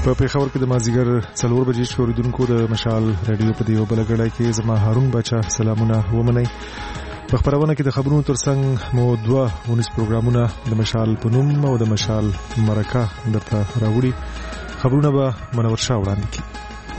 په پیښور کې د مازیګر 4 بجې شوریدونکو د مشال رادیو په دیو بلګړای کې زما هارون بچا سلامونه ومنئ. په خبرونه کې د خبرونو ترڅنګ مو 2 پروګرامونه د مشال په نوم او د مشال مرکه درته راوړي. خبرونه به منور شاه وړاندې کړي.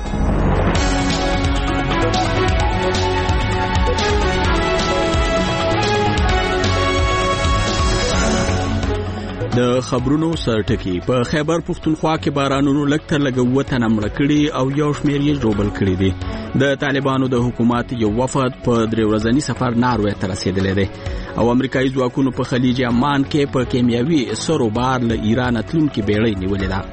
د خبرونو سرټکی په خیبر پختونخوا کې بارانونو لکتر لګوته نمړ کړي او یو شمېر یې جوړبل کړي دي. د طالبانو د حکومت یو وفد په 3 ورځنی سفر ناروې ته رسیدلی دی او امریکایي ځواکونو په خلیج عمان کې په کیمیاوي سرو بار له ایران تلونکي بیړۍ نیولې ده.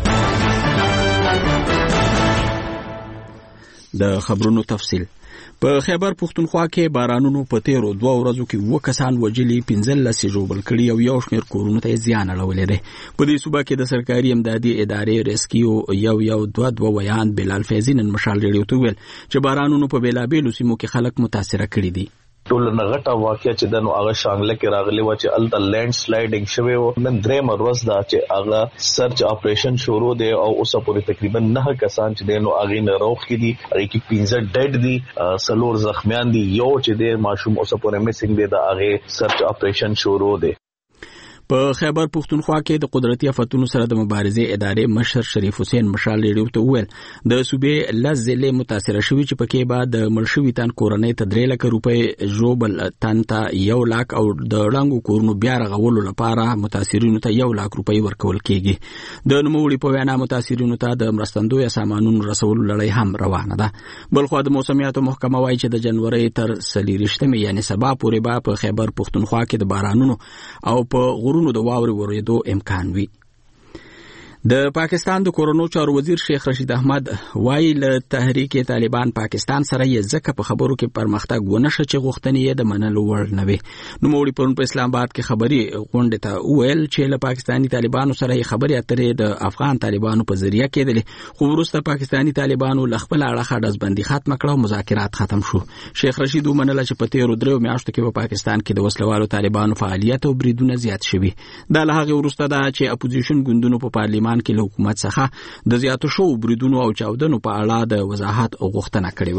د خبرونو تفصیل. په خیبر پختونخوا کې بارانونو په 13 ورځو کې 2 کسان وجلي 15 جوړبل کړي او یو شمېر کورونو ته زیان اړولې ده. په دې صوبه کې د سرکاري امدادي ادارې ریسکیو یو 2 ویان بلال فیضین مشال ریډیو ته ویل چې بارانونو په بیلابېلو سیمو کې خلک متاثر کړي دي. ټول نغټه واقعیا چې دنو هغه شانګله کې راغلی و چې الته لینډ سلایډینګ شوی و. نن درې مروز دا چې هغه سرچ اپریشن شروع دی او اوسه پورې تقریبا 9 کسان چې دنو هغه نه روغ کړي. هغه کې 15 ډډ دي، 4 زخمیان دي، یو چې د ماشوم اوسه پورې میسنګ دی. دا هغه سرچ اپریشن شروع دی. په خیبر پختونخوا کې د قدرتي آفتونو سره د مبارزې ادارې مشر شریف حسین مشال ریډیو ته ویل د صوبې لزلې متاثر شوی چې پکې بعد د ملشوي تن کورنۍ ته 3 لک روپۍ جوړبل تن ته 1 لک او د ړنګو کورونو بیا رغولو لپاره متاثرینو ته 1 لک روپۍ ورکول کیږي. د نوموړي په وینا متاثرینو ته د مرستندوی سامانونو رسولو لړۍ هم روانه ده. بلخو د موسمیاتو محکمه وايي چې د جنوري تر 23 یعنی سبا پورې به په خیبر پختونخوا کې د بارانونو او په غرونو د واورې ورېدو امکان وي. د پاکستان د کورونو چارو وزیر شیخ رشید احمد وايي له تحریک طالبان پاکستان سره یې ځکه په خبرو کې پرمختګ ونه شو چې غوښتنې یې د منلو وړ نه وي. نوموړي پرون په اسلام آباد کې خبري غونډه ته ویل چې له پاکستاني طالبانو سره یې خبري اترې د افغان طالبانو په ذریعہ کېدلې، خو وروسته پاکستاني طالبانو له خپل اړخه دزبندي ختم کړه او مذاکرات ختم شو. شیخ رشید ومنله چې په 13 میاشتو کې په پاکستان کې د وسلوالو طالبانو فعالیت او بریدونه زیات شوي. دا له هغه وروسته ده چې اپوزیشن ګوندونو په پارلیمان کې له حکومت څخه د زیاتو شو بریدونو او چاودنو په اړه د وضاحت او غوښتنه کړې و.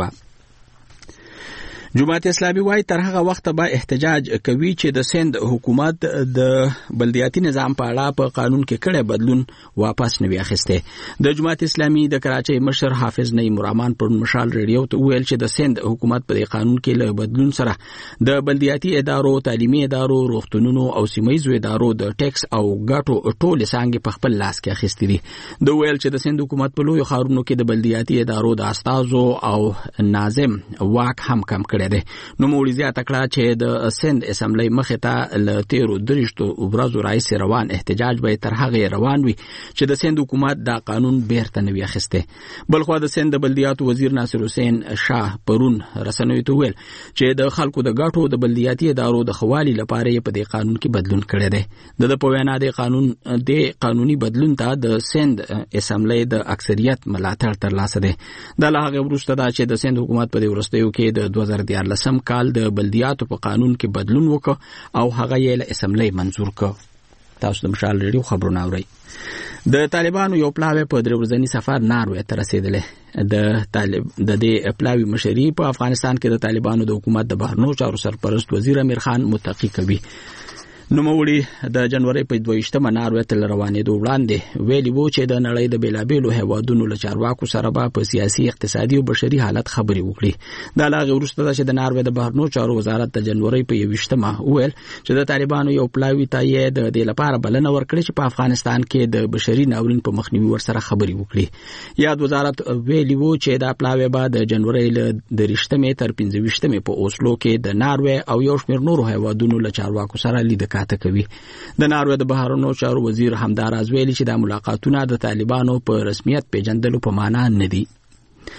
جماعت اسلامي وايي تر هغه وخت به احتجاج کوي چې د سند حکومت د بلدیاتي نظام په اړه په قانون کې کړه بدلون واپس نه وي اخیسته. د جماعت اسلامي د کراچۍ مشر حافظ نعیم الرحمن پر مشال ریډیو ته ویل چې د سند حکومت په قانون کې له بدلون سره د بلدیاتي ادارو، تعلیمي ادارو، روغتونونو او سیمایي ادارو د ټیکس او ګټو ټول څنګه په خپل لاس کې اخیستې دي. د ویل چې د سند حکومت په لوی خارونو کې د بلدیاتي ادارو د استازو او ناظم واک هم کم کړي. نوموړي زیاته کړه چې د سند اسمبلی مخې ته له 13 ورځو راځي روان احتجاج به تر هغه روان وي چې د سند حکومت دا قانون بیرته نه وي اخیسته. بلخو د سند بلدیاتو وزیر ناصر حسین شاه پرون رسنوي ته ویل چې د خلکو د ګټو د بلدیاتي ادارو د خوالي لپاره په دې قانون کې بدلون کړی دی. د په وینا د قانوني بدلون ته د سند اسمبلی د اکثریت ملاتړ ترلاسه دی. دا له هغه وروسته دا چې د سند حکومت په دې ورستیو کې د 2014 کال د بلدیاتو په قانون کې بدلون وکړ او هغه یې له اسمبلی منظور کړ. تاسو د مشال ریډیو خبرونه اورئ. د طالبانو یو پلاوی په 3 ورځنی سفر ناروې ته رسیدلی. د دې پلاوی مشري په افغانستان کې د طالبانو د حکومت د بهرنیو چارو سرپرست وزیر امیر خان متقی کوي. نوموړي د جنوري په 22 ناروې ته روانېدو وړاندې ویلي وو چې د نړۍ د بیلابېلو هیوادونو له چارواکو سره به په سیاسي، اقتصادي او بشري حالت خبرې وکړي. دا لاغه وروسته چې د ناروې د بهرنیو چارو وزارت د جنوري په 21 ویل چې د طالبانو یو پلاوی ته یې د دې لپاره بلنه ورکړې چې په افغانستان کې د بشري ناورین په مخنیوي ورسره خبرې وکړي. یاد وزارت ویلي وو چې دا پلاوی به د جنوري له 23 تر 25 په اوسلو کې د ناروې او یو شمېر نورو هیوادونو له چارواکو سره لیدل کوي. د ناروې د بهرنیو چارو وزیر همداراز ویلي چې د ملاقاتونو د طالبانو په رسمیت پیژندلو په معنا نه دي.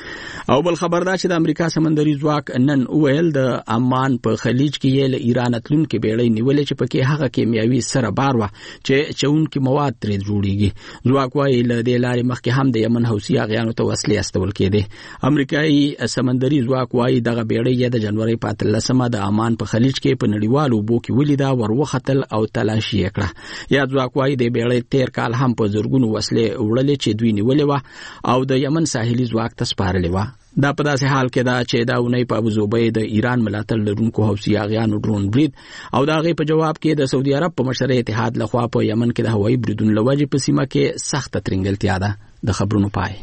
او بل خبردار چې د امریکا سمندري ځواک نن ویل د عمان په خلیج کې یې له ایران تلونکو بیړۍ نیولې چې پکې هغه کیمیاوي سره بار و چې چونکي مواد ترې جوړیږي. ځواک وايي له دې لارې مخکې هم د یمن حوثي اغیانو ته وسلې استول کېدې. امریکایي سمندري ځواک وايي دغه بیړۍ د جنوري په 13مه د عمان په خلیج کې په نړیوالو اوبو کې ولیدا وروختل او تلاشي کړه. یا ځواک وايي د بیړۍ تیر کال هم په زورګونو وسلې وړلې چې دوی نیولې و او د یمن ساحلي ځواک ته سپارلې و. دا په داسې حال کې دا چې دا ونې په ابوظبي د ایران ملاتړ لرونکو حوثي اغیانو ډرون برید او دا غي په جواب کې د سعودي عرب په مشر اتحاد لخوا په یمن کې د هوایي بریدونو لوجې په سیمه کې سخت ترنګلتیا ده. د خبرونو پای.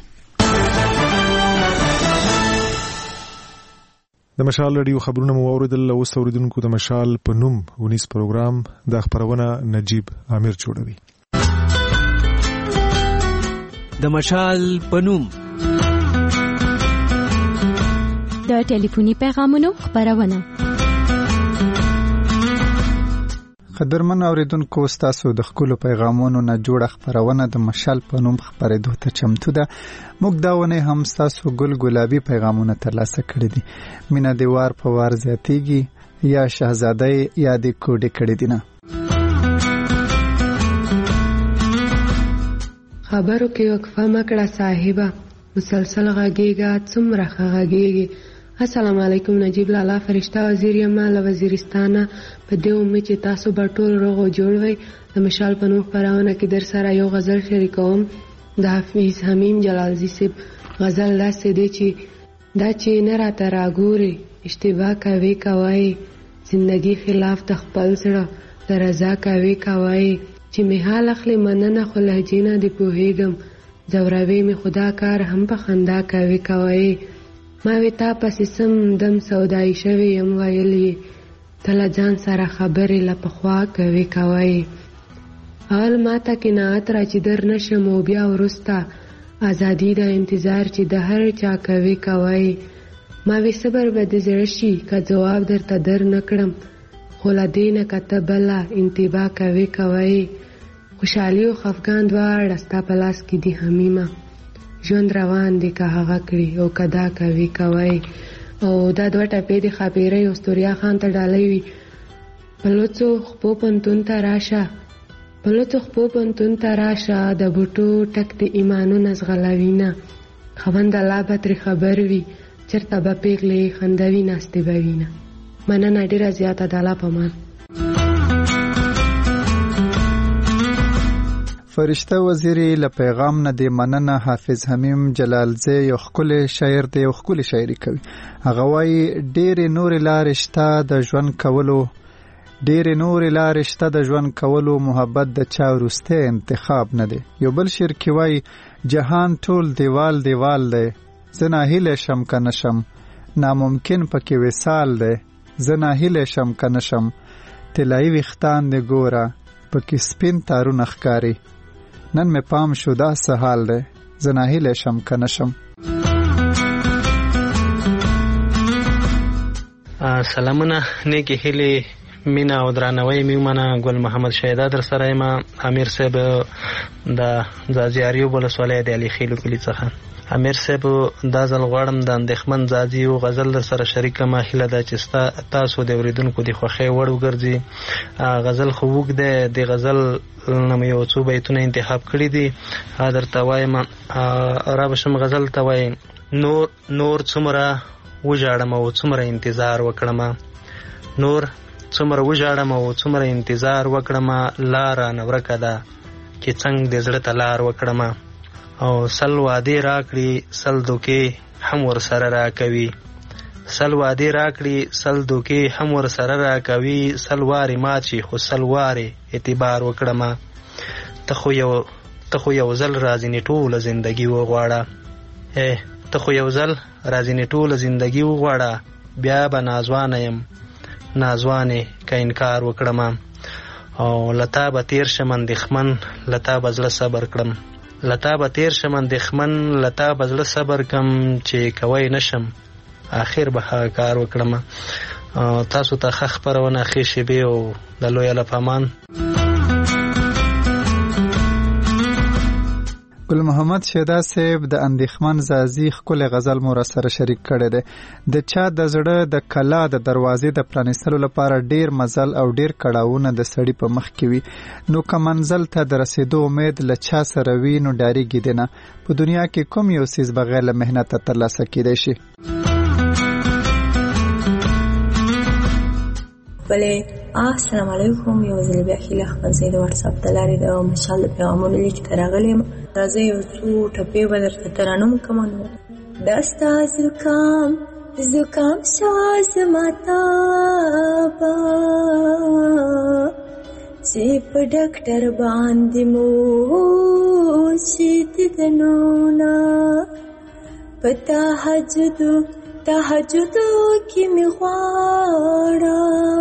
د مشال رادیو خبرونه مو اوریدل. اوس اوریدونکو د مشال په نوم ونیس پروګرام د خبرونه نجیب امیر جوړوي. د مشال په نوم د ټلیفوني پیغامونو خبرونه. قدرمن اوریدونکو تاسو د خپل پیغامونو نه جوړه خبرونه د مشال په نوم خبرېدو ته چمتو ده. موږ دا ونه هم تاسو ګل ګلابي پیغامونه ترلاسه کړی دي. مینا دی وار په وار زیاتیږي یا شهزاده یا د کوډې کړی دي نه. خبرو کې وقفه مکړه صاحبہ مسلسل غږیږي څومره غږیږي. السلام علیکم نجیب لالا فرشتہ وزیر یما له وزیرستانه په دې امید چې تاسو به ټول روغ او جوړ وئ. د مشال په نوم خبرونه کې در سره یو غزل شریکوم. د حافظ حمیم جلالزی صاحب غزل داسې دی چې دا چې نه راته راګوري اشتباه کوي کوي زندگی خلاف د خپل سره د رضا کوي کوي چې می حال اخلي مننه خو لهجې نه دی پوهېږم زوروي می خدا کار هم په خندا کوي کوي. ما وی تا پسې سم دم سودای شوی یم ویلی تله ځان سره خبرې لپخوا کوي کوي. حال ما ته قناعت را چې در نشم او بیا ورسته ازادي د انتظار چې د هر چا کوي کوي. ما وی صبر به د زړه شي که جواب درته در نکړم خو له دې نه که ته بله انتباه کوي کوي. خوشحالي او خفګان دواړه ستا په لاس کې دي حمیمه ژوند روان دی که هغه کړي او کدا کوي کوي. او دا دوه ټپې د خاپیرۍ او ستوریا خان ته ډالۍ وي. په لوڅو خپو پنتون ته راشه په لوڅو خپو پنتون ته راشه د بوټو ټک د ایمانونه زغلوینه خوند الله به ترې خبر وي چېرته به پیغلې خندوي ناستې به وینه. مننه ډېره زیاته د الله په امان. فرشته وزیری له پیغام نه دی مننه. حافظ حمیم جلالزی یو ښکلی شاعر دی او ښکلی شاعري کوي. هغه وایي ډېرې نورې لارې شته د ژوند کولو ډېرې نورې لارې شته د ژوند کولو محبت د چا وروستی انتخاب نه دی. یو بل شعر کې وایي جهان ټول دیوال دیوال دی زه ناهیلی شم که نشم ناممکن پکې وصال دی زه ناهیلی شم که نشم طلایي ویښتان دې ګوره پکې سپین تارونه ښکاري نن مې پام شو دا څه حال دی زه ناهیلی شم که نشم. سلامونه نیکې هیلې مینا او درناوی میمنه ګل محمد شهیدا در سره یم. امیر صاحب د ځاځي ولسوالۍ د علي خیلو کلي څخه. امیر صاحب دا ځل غواړم د اندېښمن ځاځي یو غزل در سره شریکه هیله ده چې تاسو د اورېدونکو د خوښۍ وړ وګرځي. غزل خو اوږد دی د غزل نه مې یو څو بیتونه انتخاب کړي دي درته وایم. رابشم غزل ته وایم نور څومره وژاړم او څومره انتظار وکړم نور څومره وژاړم او څومره انتظار وکړم لاره نه ورکه ده چې څنګه د زړه ته لار وکړم او سل وعدې راکړي سل دوکې هم ورسره راکوي سل وعدې راکړي سل دوکې هم ورسره راکوي سل وارې مات شي خو سل وارې اعتبار وکړم ته خو یو ځل راځینې ټوله زندګي وغواړه ته خو یو ځل راځینې ټوله زندګي وغواړه بیا به نازوانه یم نازوانې که انکار وکړم او لتا به تیر شم اندېښمن لتا به زړه صبر کړم لتا به تیر شم اندېښمن لتا به زړه صبر کم چې کوی نشم آخر به هغه کار وکړم. تاسو ته ښه خپرونه ښې شیبې او د لوی الله په امان. ګل محمد شیدا صاحب د اندېښمن زازي ښکلی غزل مو راسره شریک کړی دی. د چا د زړه د کلا د دروازې د پرانیستلو لپاره ډیر مزل او ډیر کړاوونه د سړي په مخ کې وي، نو که منزل ته د رسېدو امید له چا سره وي نو ډارېږي دی نه. په دنیا کې کوم یو څیز بغیر له محنته ترلاسه کیدی شي؟ بله السلام علیکم. یو ځل بیا هیله خپل زه د واتساپ د لارې د مشال د پیغامونو لیک ته راغلی یم. راځئ یو څو ټپې به درته ترانم کوم. نو دا ستا زکام شاه زما تابه چې په ډاکټر باندې مو شي دیدنونه په تهجدو کې مې غواړه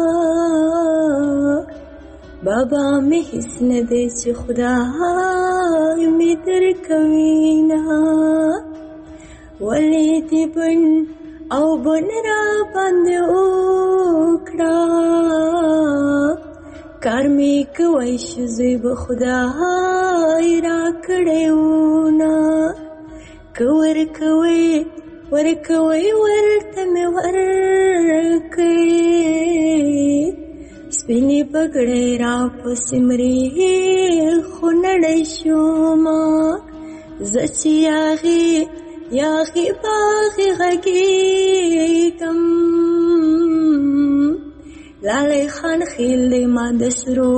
بابا مې هیڅ نه دی چې خدای مې درکوي نه ولې دې بن او بن را باندې وکړه کار مې کوی شو زوی به خدای را کړی وونه که ورکوي ورته مې ورکوي سپینې پګړۍ را پسې مري خو نړۍ شومه زه چې یاغي باغي غږېږم لالی خان خیل دی ما د سرو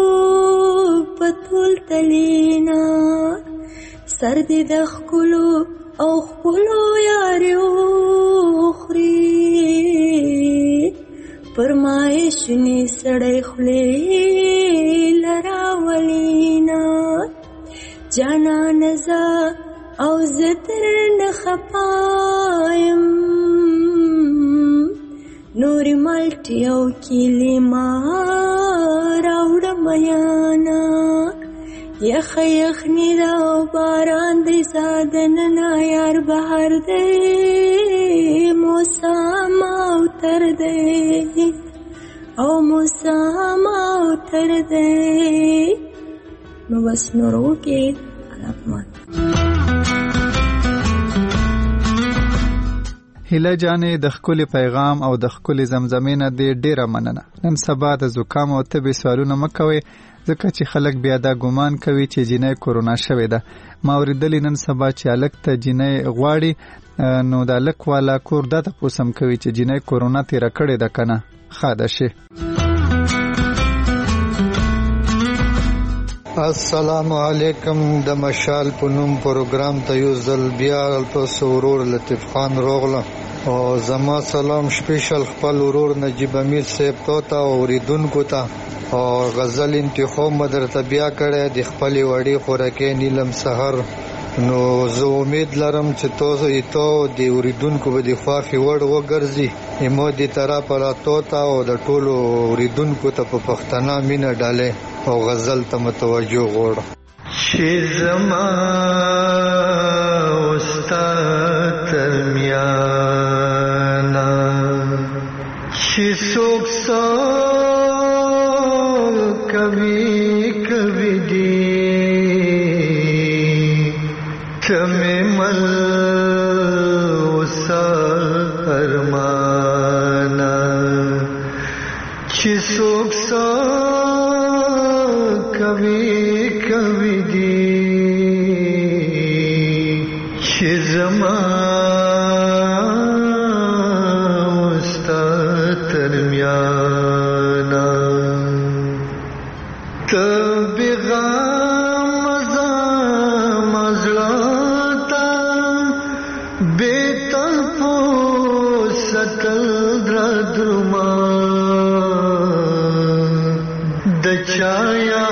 پتول تلینا سر دې د ښکلو او خپلو یاریو خوري پرمای شنی سړی خولې لراولینا جانان زه او زه درنه خپایم نورې مالټې او کیلې ما راوړه میانا یخنی دا باران دی زادننا یار بهر دی موسم اوتر دی او موسم اوتر دی نو بس نورو کې علاقمان. هیله جانې د ښکلي پیغام او د ښکلي زمزمې نه دې ډیره مننه. نن سبا د زکام او تبې سوالونه مه کوئ ځکه چې خلک بیا دا ګمان کوي چې جینۍ کورونا شوې ده. ما اورېدلې نن سبا چې هلک ته جینۍ غواړي نو د هلک والا کور دا تپوس هم کوي چې جینۍ کورونا تېره کړې ده که نه ښه ده شي. السلام علیکم. د مشال په نوم پروګرام ته یو ځل بیا تاسو ورور لطیف خان روغله او زما سلام سپیشل خپل ورور نجیب امیر صاحب ته او اوریدونکو ته او غزل انتخاب مدرته بیا کړی د خپل وړي خوراکې نیلم سحر. نو زه امید لرم چې تاسو د اوریدونکو به د خوافي وړ وګرځي. ایمو د طرف راتو ته او د ټولو اوریدونکو ته په پښتنه مینه ډالې او غزل ته متوجه غواړم. شي زما استاد ترمیانا شي څوک کبھی دی تمہیں مل ارمانا چسوک سا کبھی دی چزمان استاد ترمیانا دچایا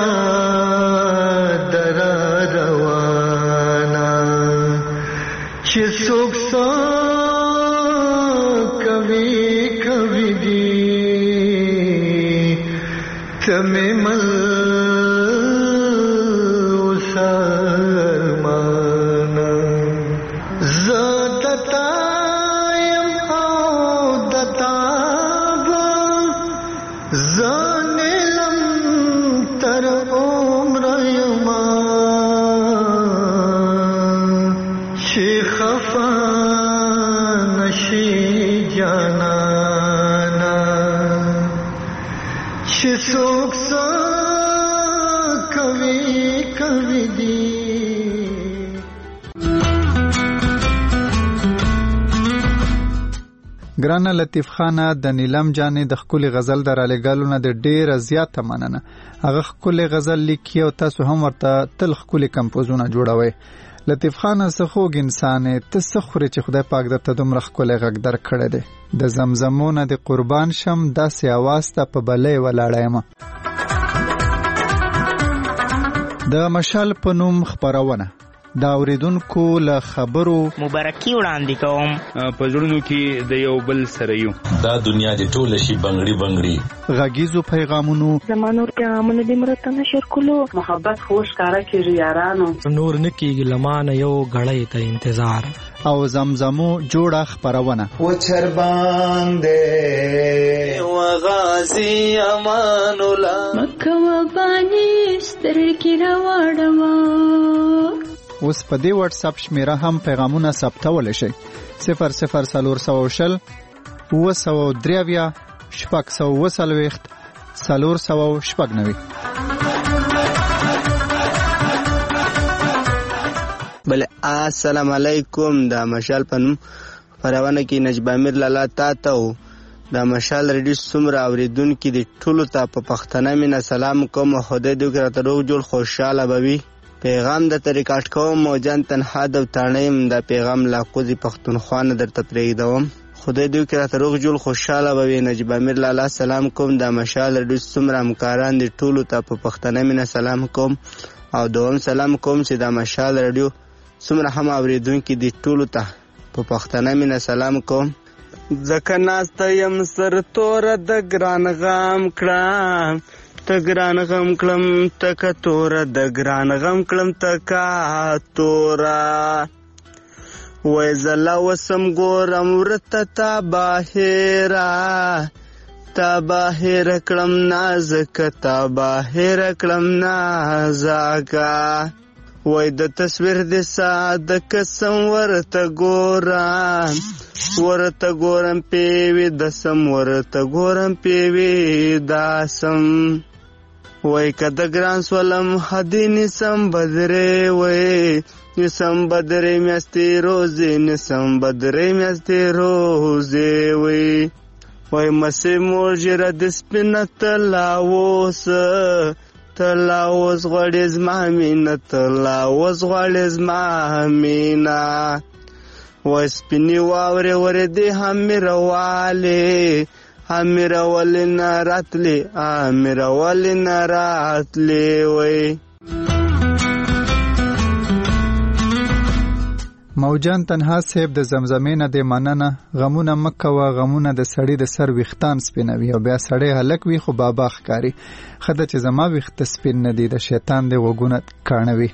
درا روانا چې څوک سا کبھی دی تمہیں مل سرمانا زدتا چې څوک څه کوي دي. ګرانه لطیف خانه د نیلم جانې د خپل غزل در علیګالو نه د ډیره زیاته مننه. هغه خپل غزل لیکي او تاسو هم ورته تل خپل کمپوزونه جوړوي. لطیف خانه سخوګ انسان ته سخوري چې خدای پاک درته دومره خپل غږ در کړی دی. د زمزمونه د قربان شم داسې आवाज ته په بلې ولاړم. د مشال په نوم خبرونه دا اوریدونکو له خبرو مبارکي وړاندې کوم. په زړونو کې د یو بل سره یو دا دنیا دې ټول شي بنگړي بنگړي. غږیزو پیغامونو زمانور پیغامونه دې مرته نشر کولو. محبت خوش کارا کیږي یارانو. نور نکیږي لمانه یو غړې ته انتظار. او زمزمو جوړه خبرونه و چر باندې و غازی امان الله مکه و باندې سترګې راوړم. اوس په دې واتس اپ شمیره هم پیغامونه ثبتول شي. 0040 903 640 490. بله السلام علیکم. د مشال پنوم پرونه کې نجیب امیر لالا تا و د مشال ریډیو څومره اوریدونکو دي ټولو ته په پښتنه مینه سلام کوم. خدای دې وکړي روغ جوړ خوشاله بوي. پیغام د طریقات کوم موجان تنها د تانیم د پیغام لاقوزی پښتونخوا نه درته پرېږدم. خدای دې وکړي روغ جوړ خوشاله بوي. نجیب امیر لالا سلام کوم. د مشال ریډیو څومره همکاران دي ټولو ته په پښتنه مینه سلام کوم. او دوم سلام کوم چې د مشال ریډیو څومره هم اوریدونکو دي ټولو ته په پښتنه مینه سلام کوم. ځکه ناسته یم سر توره د ګران غم کړم ته ګران غم کړم تکه توره د ګران غم کړم تکه توره. وای زلا وسم ګورم ورته تا باهره تا باهره کړم نازکه تا باهره کړم نازکه. وای د تصویر د ساده قسم ورته ګورم پیوي دسم ورته ګورم پیوي داسم. وای کده ګران سولم حدینی سم بدره وای نسم بدره میاستی روزي نسم بدره میاستی روزي وای وای مسی موجره د سپینت لاوس تلاوز غړې زما مینه تلاوز غړې زما مینه. وای سپینې واورې ورې دې همیره ولې نه راتلې وای. موجان تنها صاحب د زمزمې نه د مننه. غمونه مکه و غمونه د سړی د سر ویختان سپینوي او بیا سړی هلک وي خو بابا ښکاري. خدای چې زما ویخت سپین نه دی د شیطان د وګونه کاڼوي.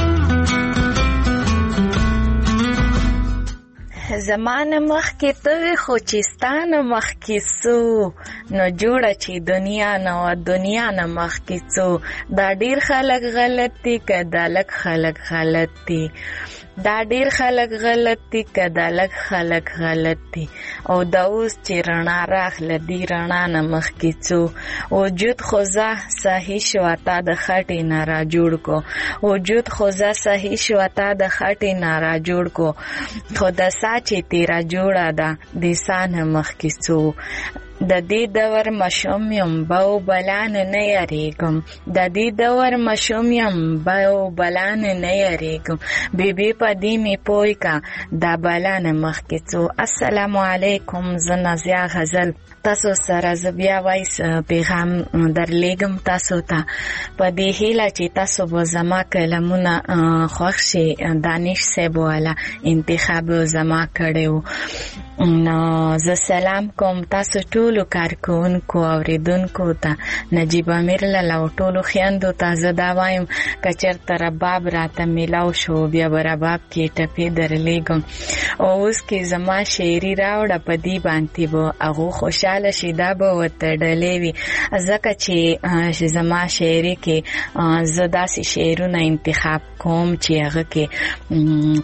زمانه مخکې ته خو چې ستانه مخکې سو نو جوړه چې دنیا نه و دنیا نه مخکې سو. دا ډیر خلک غلط دي که دا لږ خلک غلط دي. دا ډیر خلک غلط دي که دا لږ خلک غلط دي. او دا اوس چې رڼا راغله دی رڼا نه مخکې څو. وجود خوځه صحیح شوه تا د خټې نه را جوړ کو. وجود خوځه صحیح شوه تا د خټې نه را جوړ کو. خو د سا چې تیرا جوړه ده د سا نه مخکې څو. د دې دور مشوم یم باو بلان نه یریږم. د دې دور مشوم یم باو بلان نه یریږم. بیبي په دې می پوی کا دا بلان مخکې څو. السلام علیکم. زه نازیه غزل تاسو سره ز بیا وایس پیغام درلیږم تاسو ته په دې هیله چې تاسو به زما کلمونه خوښ شي. دانش صاحب والا انتخاب زما کړی و. نو زه سلام کوم تاسو ټولو کارکونکو اوریدونکو ته. نجیب امیر لالا او ټولو خویندو ته زه دا وایم که چېرته رباب راته میلاو شو بیا به رباب کې ټپې درلیږم. او اوس کې زما شاعري راوړه په دې باندې به هغو خوشحاله شي. دا به ورته ډلې وي ځکه چې زما شاعري کې زه داسې شعرونه انتخاب کوم چې هغه کې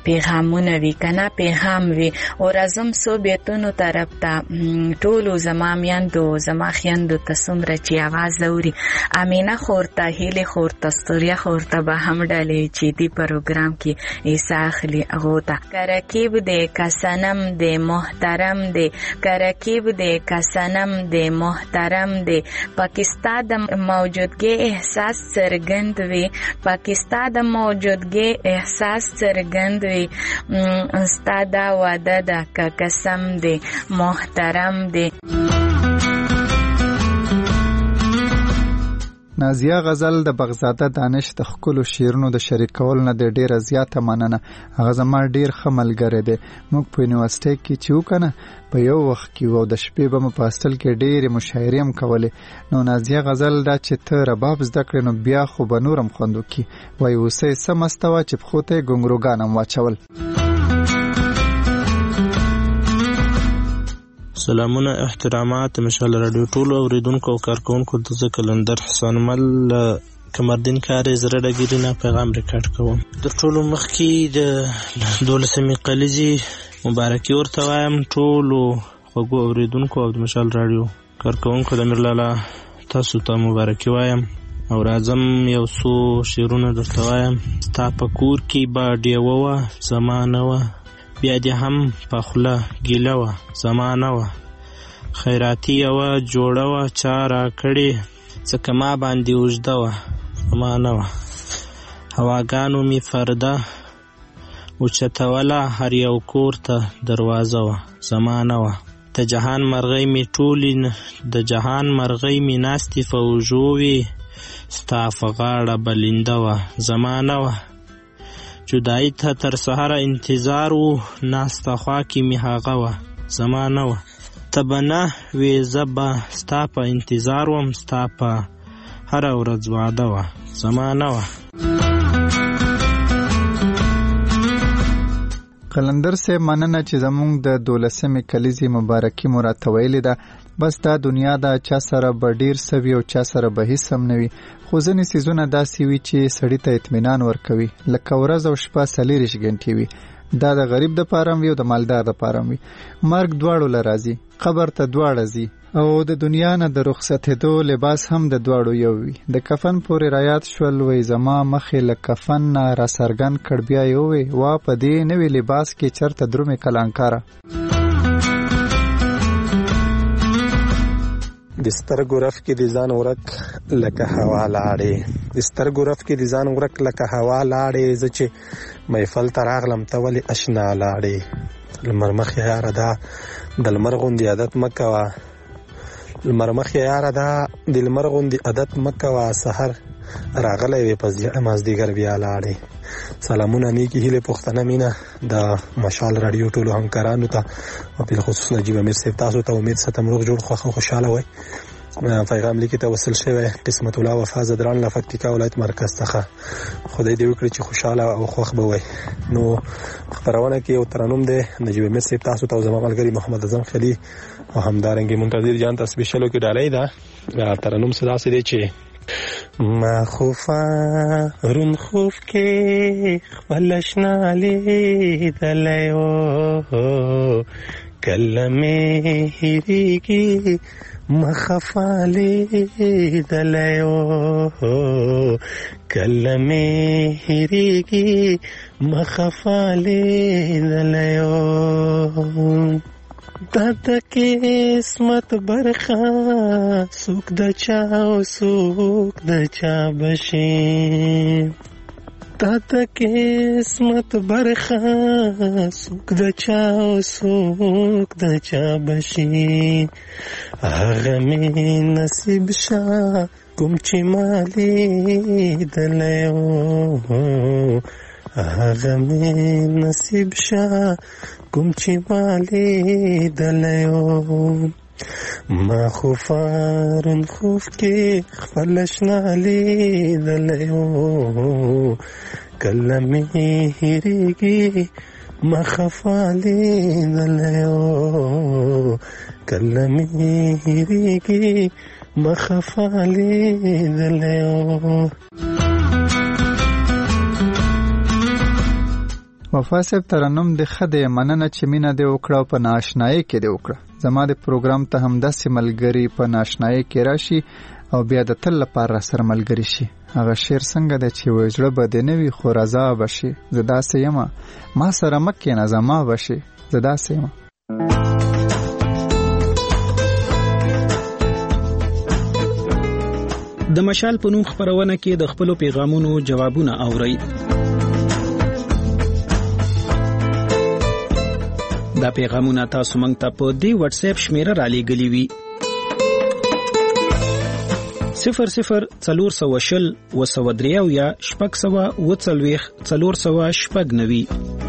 پیغامونه وي که نه پیغام وي. او راځم بیتونو طرف ته ټولو زما زما میندو زما خویندو ته څومره چې اواز اوري امینه خور ته هیلې خور ته ستوریا خور ته به هم ډلې چې دې پروګرام کې حصه اخلي هغو ته کرکیب دی که صنم دی محترم دی کرکیب دی که صنم دی محترم دی پاکستان د موجودګۍ احساس څرګند وي پاکستان د موجودګۍ احساس څرګند وي ستا دا وعده ده که قسم دی محترم دی. نازیه غزل د بغزاده دانش د خپل شعرونو د شریکول نه د ډیره زیاته مننه. هغه زما ډیر ښه ملګری دی. موږ په یونیورسيټي کې چې وکنه په یو وخت کې وو د شپې به په هاستل کې ډېرې مشاعرې هم کولې. نو نازیه غزل دا چې ته رباب زده کړې نو بیا خو به نورم خوند وکړي. وایي اوسه یې څه مسته وه چې پښو ته یې ګونګروګان هم واچول. سلامونه احترامات مشال رادیو ټولو اوریدونکو او کارکونکو د زه کلندر حسن مل کمردین کارې زره ډګیري نه پیغام ریکارډ کوم. د ټولو مخکې د 12مې کلیزې مبارکي ورته وایم ټولو خوږو اوریدونکو او د مشال رادیو کارکونکو د میرلالا تاسو ته مبارکي وایم او راځم یو څو شعرونه درته وایم. ستا په کور کې به ډیوه وه زما نه وه بیا دې هم په خوله ګیله وه زما نه وه خیراتي یوه جوړه وه چا راکړې ځکه ما باندې اوږده وه زما نه وه هواګانو مې فرده اوچتوله هر یو کور ته دروازه وه زما نه وه د جهان مرغۍ مې ټولې د جهان مرغۍ مې ناستې فوژو وې ستا په غاړه بلنده وه زما نه وه جدائی ته تر سهاره انتظار وو ناسته خوا کې مې هغه وه زما نه وه ته به نه وې زه به ستا په انتظار وم ستا په هره ورځ واده وه زما نه وه. قلندر سے مننه چې زمونږ د 12مې کلیزې مبارکي مو راته ویلې ده. بس دا دنیا دا چا سره به ډیر سوي او چا سره به هیڅ هم نه وي خو ځینې څیزونه داسې وي چې سړي ته اطمینان ورکوي لکه ورځ او شپه 24 غنټې وي. دا د غریب د پاره وي او د مالدار د پاره وي. مرګ دواړو له راځي قبر ته دواړه ځي او د دنیا نه د رخصتېدو لباس هم د دواړو یو وي. د کفن پورې رایات شول وی زما مخې له کفن نه را سرګن کړ بیا یو وی وا په دې نوې لباس کې چرته درومې کلانکاره. د سترګو رف کې د ځان ورک لکه هوا لاړې د سترګو رف کې د ځان ورک لکه هوا لاړې زه چې محفل ته راغلم ته ولې اشنا لاړې لمر مخې یاره دا د لمر غوندې عادت مه کوه لمر مخې یاره دا د لمر غوندې عادت مه کوه سحر راغلی وې په مازدیګر بیا لاړې. سلامونه نیکی هیله پښتنه مینه د مشال رادیو ټولو همکارانو ته او په خصوص نجیب امیر صاحب تاسو ته امید ستم روغ جوړ خوشاله وای. پیغام لیکي ته وصل شوی قسمت الله وفا زدران له فکتیکا ولایت مرکز څخه خدای دې وکړي چې خوشاله او خوښ به وای. نو خبرونه کې یو ترانوم دی نجیب امیر صاحب تاسو ته زما ملګری محمد اعظم خلی او همدارنګي منتظر جان ته سپیشلو کې ډالۍ ده. ترانوم صدا سي دی چې ما خوفا رون خوف کې خپلشنا لیدلایو کلمه هریږي مخفا لیدلایو کلمه هریږي مخفا لیدلایو دادا قسمت برخه سوک د چا او سوک د چا بشي دادا قسمت برخه سوک د چا او سوک د چا بشي هغه می نصیب شا کوم چې مالی دلیو هغه می نصیب شا کوم چې مالی دلیو ما خوفارن خوف کې خپلشنا لیدلیو کله می هریږي ما خفا لیدلیو کله می هریږي ما خفا لیدلیو. وفا صاحب ترنم د خدای مننه چې مینه دې وکړه په ناشنایي کې دې وکړه. زما د پروګرام ته هم داسې ملګری په ناشنایي کې راشي او بیا د تل لپاره سره ملګری شي. هغه شعر څنګه د چې وجړه بد نه وي خو رضا بشي. زدا سیمه ما سره مکه نه زما بشي. زدا سیمه د مشال په نوم خبرونه کې د خپل پیغامونو جوابونه اوري. دا پیغامونه تاسو مونږ ته په دی واتس اپ شمیره را لېږلي وي 0040 وسودریو یا شپږ سوه وڅلوېښت 490.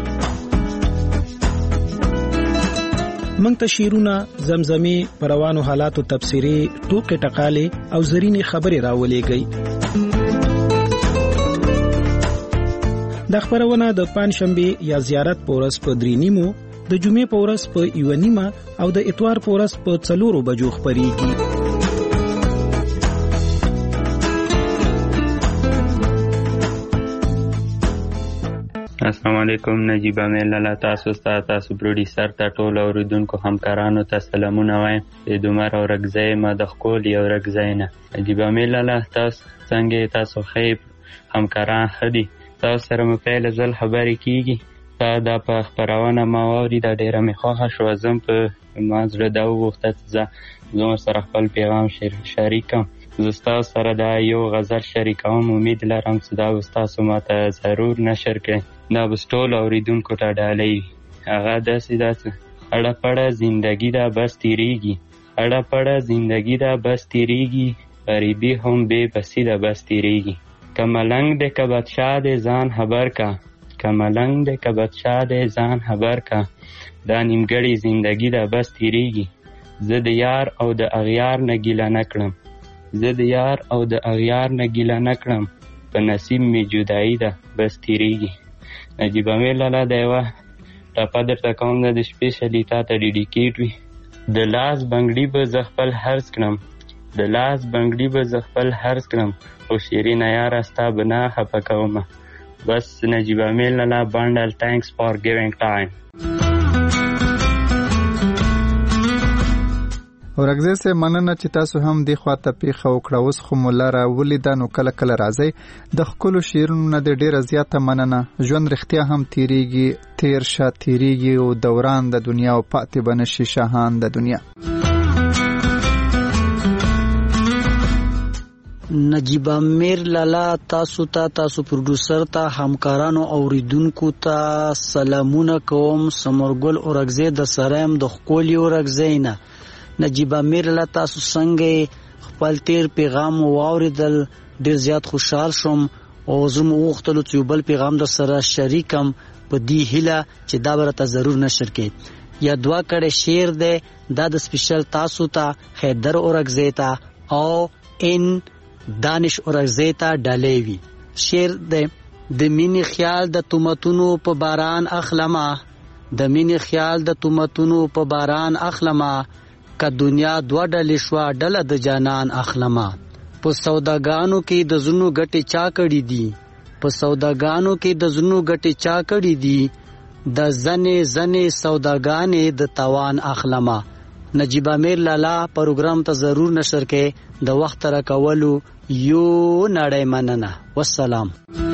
مونږ ته شعرونه، زمزمې، پروانو حالاتو تفسیري، ټوکې ټقالې او زرینې خبرې راولېږئ. دا خبرونه د پنځشنبه یا زیارت په ورځ په 3:30، د جمعې په ورځ په 1:30 او د اتوار په ورځ په 4 بجو خبرېږي. السلام علیکم. نجیب امیر لاله تاسو پروډیوسر ته ټول اوریدونکو همکارانو ته سلامونه وایم. د دومره ورګځای ما د خپل یو ورګځای نه. نجیب امیر لاله تاسو څنګه تاسو خیر همکاران خدي تاسو سره مې پیل ځل خبرې کیږي. دا په خبرونه ما وری دا ډیره مې خوښه شو. زم په مازړه دا وخت زه سره خپل پیغام شریکم. زستا سره دا یو غزل شریکوم. امید لرم چې دا تاسو ماته ضرور نشر کړئ. دا بستول اوریدونکو ته ډالۍ هغه داسې اړه پړه زندگی دا بس تیریږي. اړه پړه زندگی دا بس تیریږي. غریبی هم بے بسی دا بس تیریږي. کملنګ د کبدشاه د ځان خبر کا. کملنګ د کبدشاه د ځان خبر کا. دا نیمګړی زندگی دا بس تیریږي. زه د یار او د اغیار نه ګیله نکړم. زه د یار او د اغیار نه ګیله نکړم. په نصیب می جدایی ده بس تیریږي. نجیب امیر لاله د یوه ټپه درته کوم د سپیشلي تا ته ډیډیکیټ وي. د لاس بنګړي به زه خپل هرڅ کړم. د لاس بنګړي به زه خپل هرڅ کړم. خو شیرینه یاره ستا به نه خفه کومه. بس نجیب امیر لاله بنډل تhanks for giving time. ورګزه سه مننه چې تاسو هم دی خواته پیښه وکړه. اوس خو مولاره ولیدا نو کله کله راځي د خپل شیرونو د ډیره زیاته مننه. ژوند رښتیا هم تیریږي، تیر شه تیریږي او دوران د دنیا او پاتې بنشي شاهان د دنیا. نجیب امیر لاله تاسو پروډوسر ته همکارانو اوریدونکو ته سلامونه کوم. سمرګل اورګزه د سرایم د خولي اورګزه نه. نجیب امیر لاله تاسو څنګه خپل تیر پیغام واوریدل ډیر زیات خوشحال شوم او زه مو وغوښتل چې بل پیغام د سره شریکم په دې هیله چې دا برته ضرور نشر کړي. یا دعا کړه شعر دی دا د سپیشل تاسو ته حیدر اورګزه ته او ان دانش اورګزه ته ډالېوي. شعر دی د مینې خیال د تومتونو په باران اخلمه. د مینې خیال د تومتونو په باران اخلمه. که دنیا دوه ډلې شوه ډله د جانان اخلمه. په سوداګانو کې د زنو ګټې چا کړي دي. په سوداګانو کې د زنو ګټې چا کړي دي. د زنې سوداګانې د توان اخلمه. نجیب امیر لاله پروګرام ته ضرور نشر کې. د وخت را کولو یو نړۍ مننه. والسلام.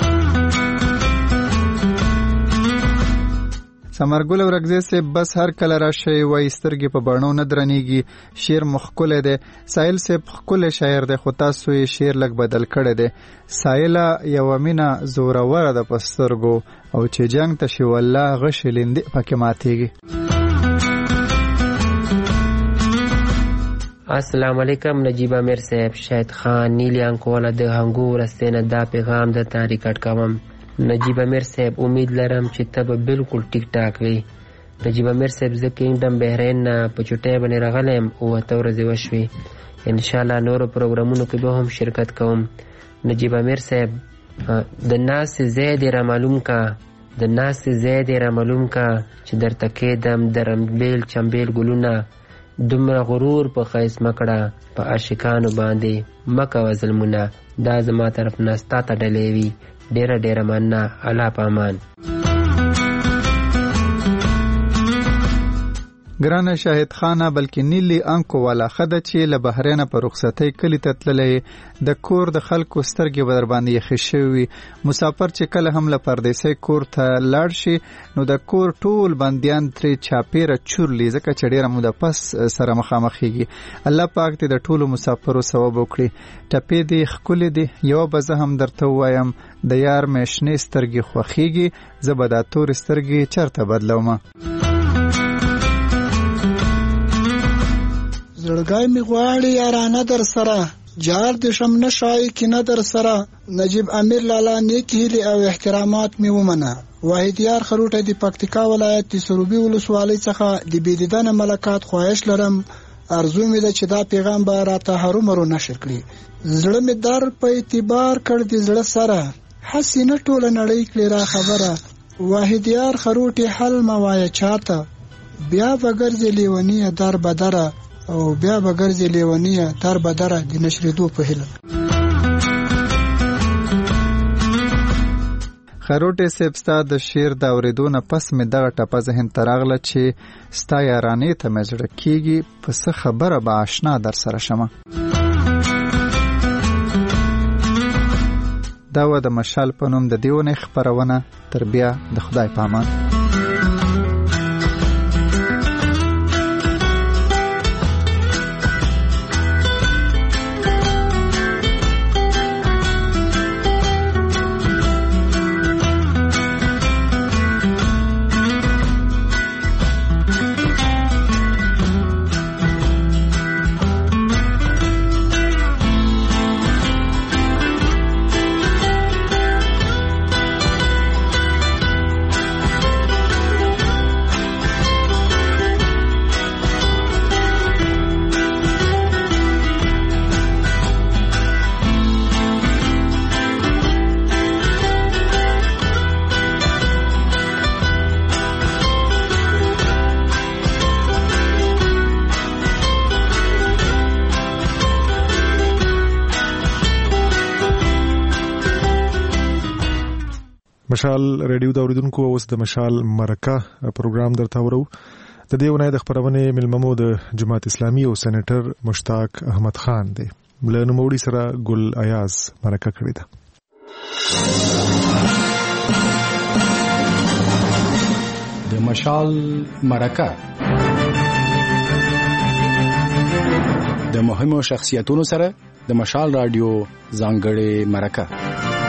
سمرګل ورګزه سه بس هر کله راشي وای سترګې په بڼو نه درنیږي. شعر مخکله ده. سایل سه خپل شاعر ده. خو تاسو یې شعر لګ بدل کړی ده. سایلا یو مینا زورور ده پسترګو او چې جنگ ته شي والله غشلند پکې ماتيږي. السلام علیکم. نجیب امیر صاحب شاید خان نیلیان کوله د هنګو ورستنه دا پیغام د تاریخ کټکوم. نجیب امیر صاحب امید لرم چې ته به بالکل ټیک ټاک وي. نجیب امیر صاحب زه کینګډم بحرین نه په چټۍ باندې راغلم او ته ورځې وشوي. ان شاء الله نورو پروګرامونو کې به هم شرکت کوم. نجیب امیر صاحب د ناس زیاد را معلوم کا. د ناس زیاد را معلوم کا چې درته کېدم درمبیل چمبیل ګلونه. دومره غرور په خیس مکړه په عاشقانو باندې مکه ظلمونه. دا زما طرف نه ستا ته ډلې وي. ډیره مننه. الله پامان. ګرانه شاهد خانه بلکې نیلی انکو والا خده چې له بهرینه په رخصتۍ کلی ته تللې د کور د خلکو سترګې به در باندې یخې شوي مسافر چې کله هم له پردیسۍ کور ته لاړ شي نو د کور ټول بندیان ترې چاپیره چورلي ځکه چې ډېره موده پس سره مخامخېږي الله پاک دې د ټولو مسافرو ثواب وکړي ټپې دې ښکلې دي یوه به زه هم درته ووایم د یار مې شنې سترګې خوښېږي زه به دا تورې سترګې چېرته بدلومه زړګی می غواړي یارانه در سره جار د شم نشای کینه در سره نجیب امیر لالا نیک هیلي او احترامات می ومنه واحد یار خروټه د پکتیکا ولایت د سروبي ولسوالۍ څخه د بيدیدنه ملکات خواهش لرم ارزو می ده چې دا پیغام به راته هرومرو نشر کړي زړه می در په اعتبار کړ د زړه سره حسینه ټوله نړۍ کړي را خبره واحد یار خروټه حل موایا چاته بیا بغرځي لیونی در بدره او بیا بغرځي لیونیه تر بدره د نشریدو په هیله خروټه سپستا د شیر د اوریدو نه پس مې دغه ټپه ذهن ته راغله چې ستا یارانې ته مې زړه کېږي په څه خبره به آشنا در سره شمه دا و د مشال په نوم د دیونې خپرونه تر بیا د خدای په امان مشال ریډیو دا اوریدونکو اوس د مشال مرکه پروګرام درته ورو د دې ونې د خبرونه ملممو د جماعت اسلامي او سېنیټر مشتاق احمد خان دی له نوموړي سره ګل ایاز مرکه کړې ده د مشال مرکه د مهمو شخصیتونو سره د مشال رادیو ځانګړې مرکه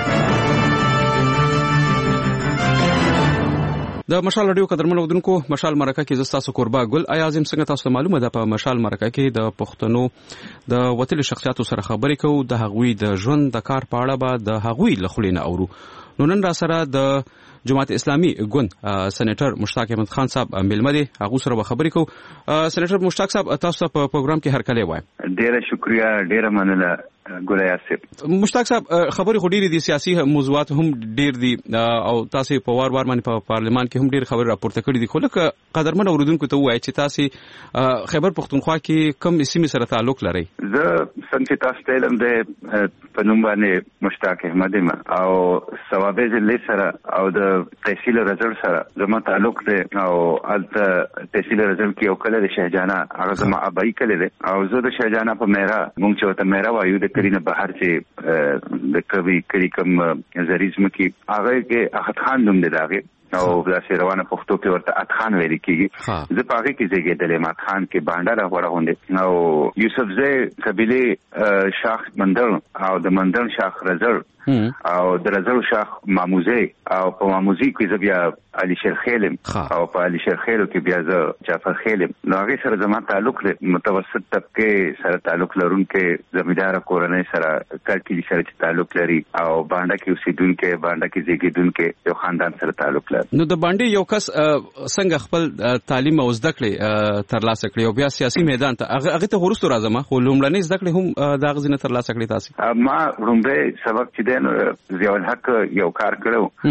د مشال رادیو قدرمن اودونکو مشال مرکه کې زستا سو قربا ګل ایازم څنګه تاسو معلومه ده په مشال مرکه کې د پښتنو د وتل شخصیتو سره خبرې کوو د هغوی د ژوند د کار په اړه به د هغوی لخلینه اورو نو نن را سره د جماعت اسلامي ګوند سېنیټر مشتاق احمد خان صاحب ملمه دي هغه سره به خبرې کوو سېنیټر مشتاق صاحب تاسو په پروګرام کې هرکلی وایم ډیره شکریا ډیره مننه ګولای صاحب مشتاق صاحب خبرې خو ډېرې دي سیاسي موضوعات هم ډېر دي او تاسو په وار باندې په پارلمان کې هم ډېر خبرې راپورته کړې دي خو لکه قدرمن اوریدونکو ته وایي چې تاسو خیبر پختونخوا کې کوم سیمې سره تعلق لرئ زه څنګه تاسو ته علم ده په نوم باندې مشتاق احمد او ثوابه ضلع سره او د تحصیل رزل سره زما تعلق ده او الته تحصیل رزل کې یو کله د شهجانا هغه زما ابای کله ده او زه د شهجانا په میرا مونږ چې ته میرا وایو د کرینه بهر چې د کوي کری کوم زریزم کې هغه کې احد خان نوم دی داغه او د روانه پښتو کې ورته احد خان ویل کیږي زه پاره کې زیږیدل ما خان کې باندې را وړه هوند او یوسف زه قبيله شاخ مندل او د مندل شاخ رزل او د رزل شاخ ماموزه او په ماموزي کې زه بیا علي شیر خیلم او په علي شیر خیلو کې بیا زه جعفر خیلم نو هغه سره زما تعلق لري متوسط طبقه سره تعلق لرونکو زمیندار کورنۍ سره کړکې سره تعلق لري او باندې کې اوسیدونکو باندې کې زیږیدونکو یو خاندان سره تعلق لري نو د باندې یو کس څنګه خپل تعلیم او زده کړې ترلاسه کړي او بیا سیاسي میدان ته هغه ته ورستو راځم خو لومړنۍ زده کړې هم دا غزنه ترلاسه کړې تاسو ما لومړی سبق چې ضیاء الحق یو کار کړو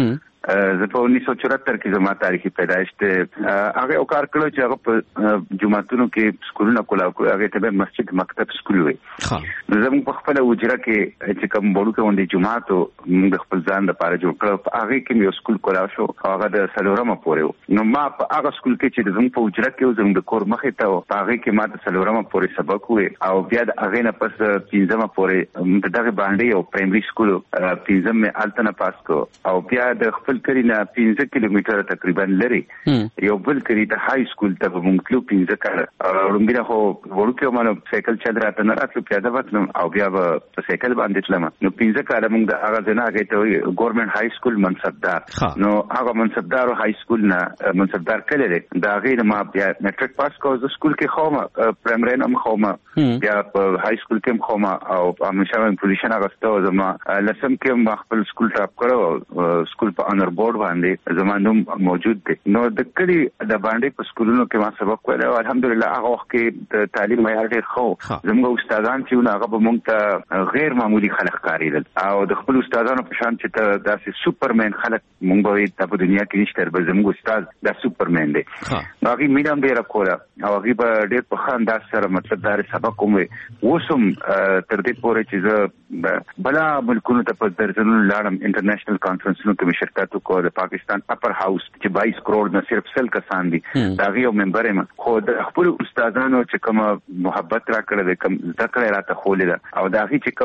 زه په 1974 کې زما تاریخي پیدایش ته هغه او کار کړو چې هغه په جمعتونو کې سکولونه کولاو هغه ته مسجد مکتب سکول وي زموږ په خپل وجره کې چې کوم بورو کې ونده جمعاتو موږ خپل ځان لپاره جوړ کړو هغه کې یو سکول کولاو شو هغه د سلورمه پورې نو ما په هغه سکول کې چې زموږ په وجره کې زموږ د کور مخې ته هغه کې ما د سلورمه پورې سبق وې او بیا د هغه نه پس 15مه پورې دغه باندې یو پرایمري سکول 15مه التنه پاس کو او بیا د خپل کلی نه 15 کیلومتره تقریبا لري یو بل کلی ته های سکول ته موږ تلو 15 کال رومبیره خو ورکه مانو سایکل چل راته نه راتلو پیاده وتلم او بیا په سایکل باندې تلم نو 15 کال موږ د هغه ځنه هغه ته ګورنمنت های سکول منصبدار نو هغه منصبدار های سکول نه منصبدار کړل دا غیر ما بیا میټریک پاس کو د سکول کې خومه پرایمري نوم خومه بیا په های سکول کې خومه او همیشه پوزیشن اغسته زما لسم کې ما خپل سکول ټاپ کړو سکول په انر بورډ باندې زما نوم موجود دی نو د کلی د باندې په سکولونو کې ما سبق ویل الحمدلله هغه وخت کې د تعلیم معیار ډیر خو زموږ استادان چې هغه به مونږ ته غیر معمولی خلک کاریدل او د خپل استادانو په شان چې ته داسې سوپرمن خلک مونږ به په دنیا کې نشته به زموږ استاد د سوپرمن دی هغه مینم ډیر کوله او هغه به ډیر په خاندار سره مطلب دار سبق کوم وسم تر دې پورې چې زه بلا ملکونو ته په درځنو لاړم انټرنیشنل کانفرنسونو کې شرکت وکړ د پاکستان اپر هاوس چې 22 کروڑ نه صرف سل کسان دي دا یو ممبر یم خو د خپل استادانو چې کوم محبت را کړل کوم ذکر راته خولې او دا چې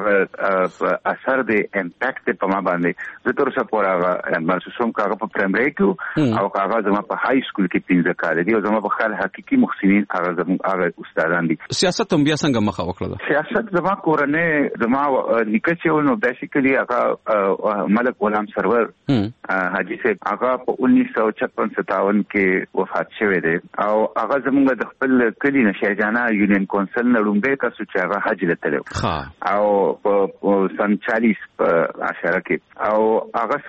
کوم اثر دی امپیکټ په ما باندې زه تر څو پورې محسوسوم کاغه په پرایمري کې او کاغه زما په های سکول کې 15 کال دي او زما په خیال حقيقي محسنین هغه استادان دي سیاست هم بیا څنګه مخه وکړه سیاست زما کورنۍ زما نکچو نو بیسیکلی هغه ملک غلام سرور حاجی صاحب هغه په 1956-57 کې وفات شوی دی او هغه زموږ د خپل کلی نشهجانه یونین کونسل نه لومبه تاسو چې هغه حج لته او په سن 40 په اشاره کې او هغه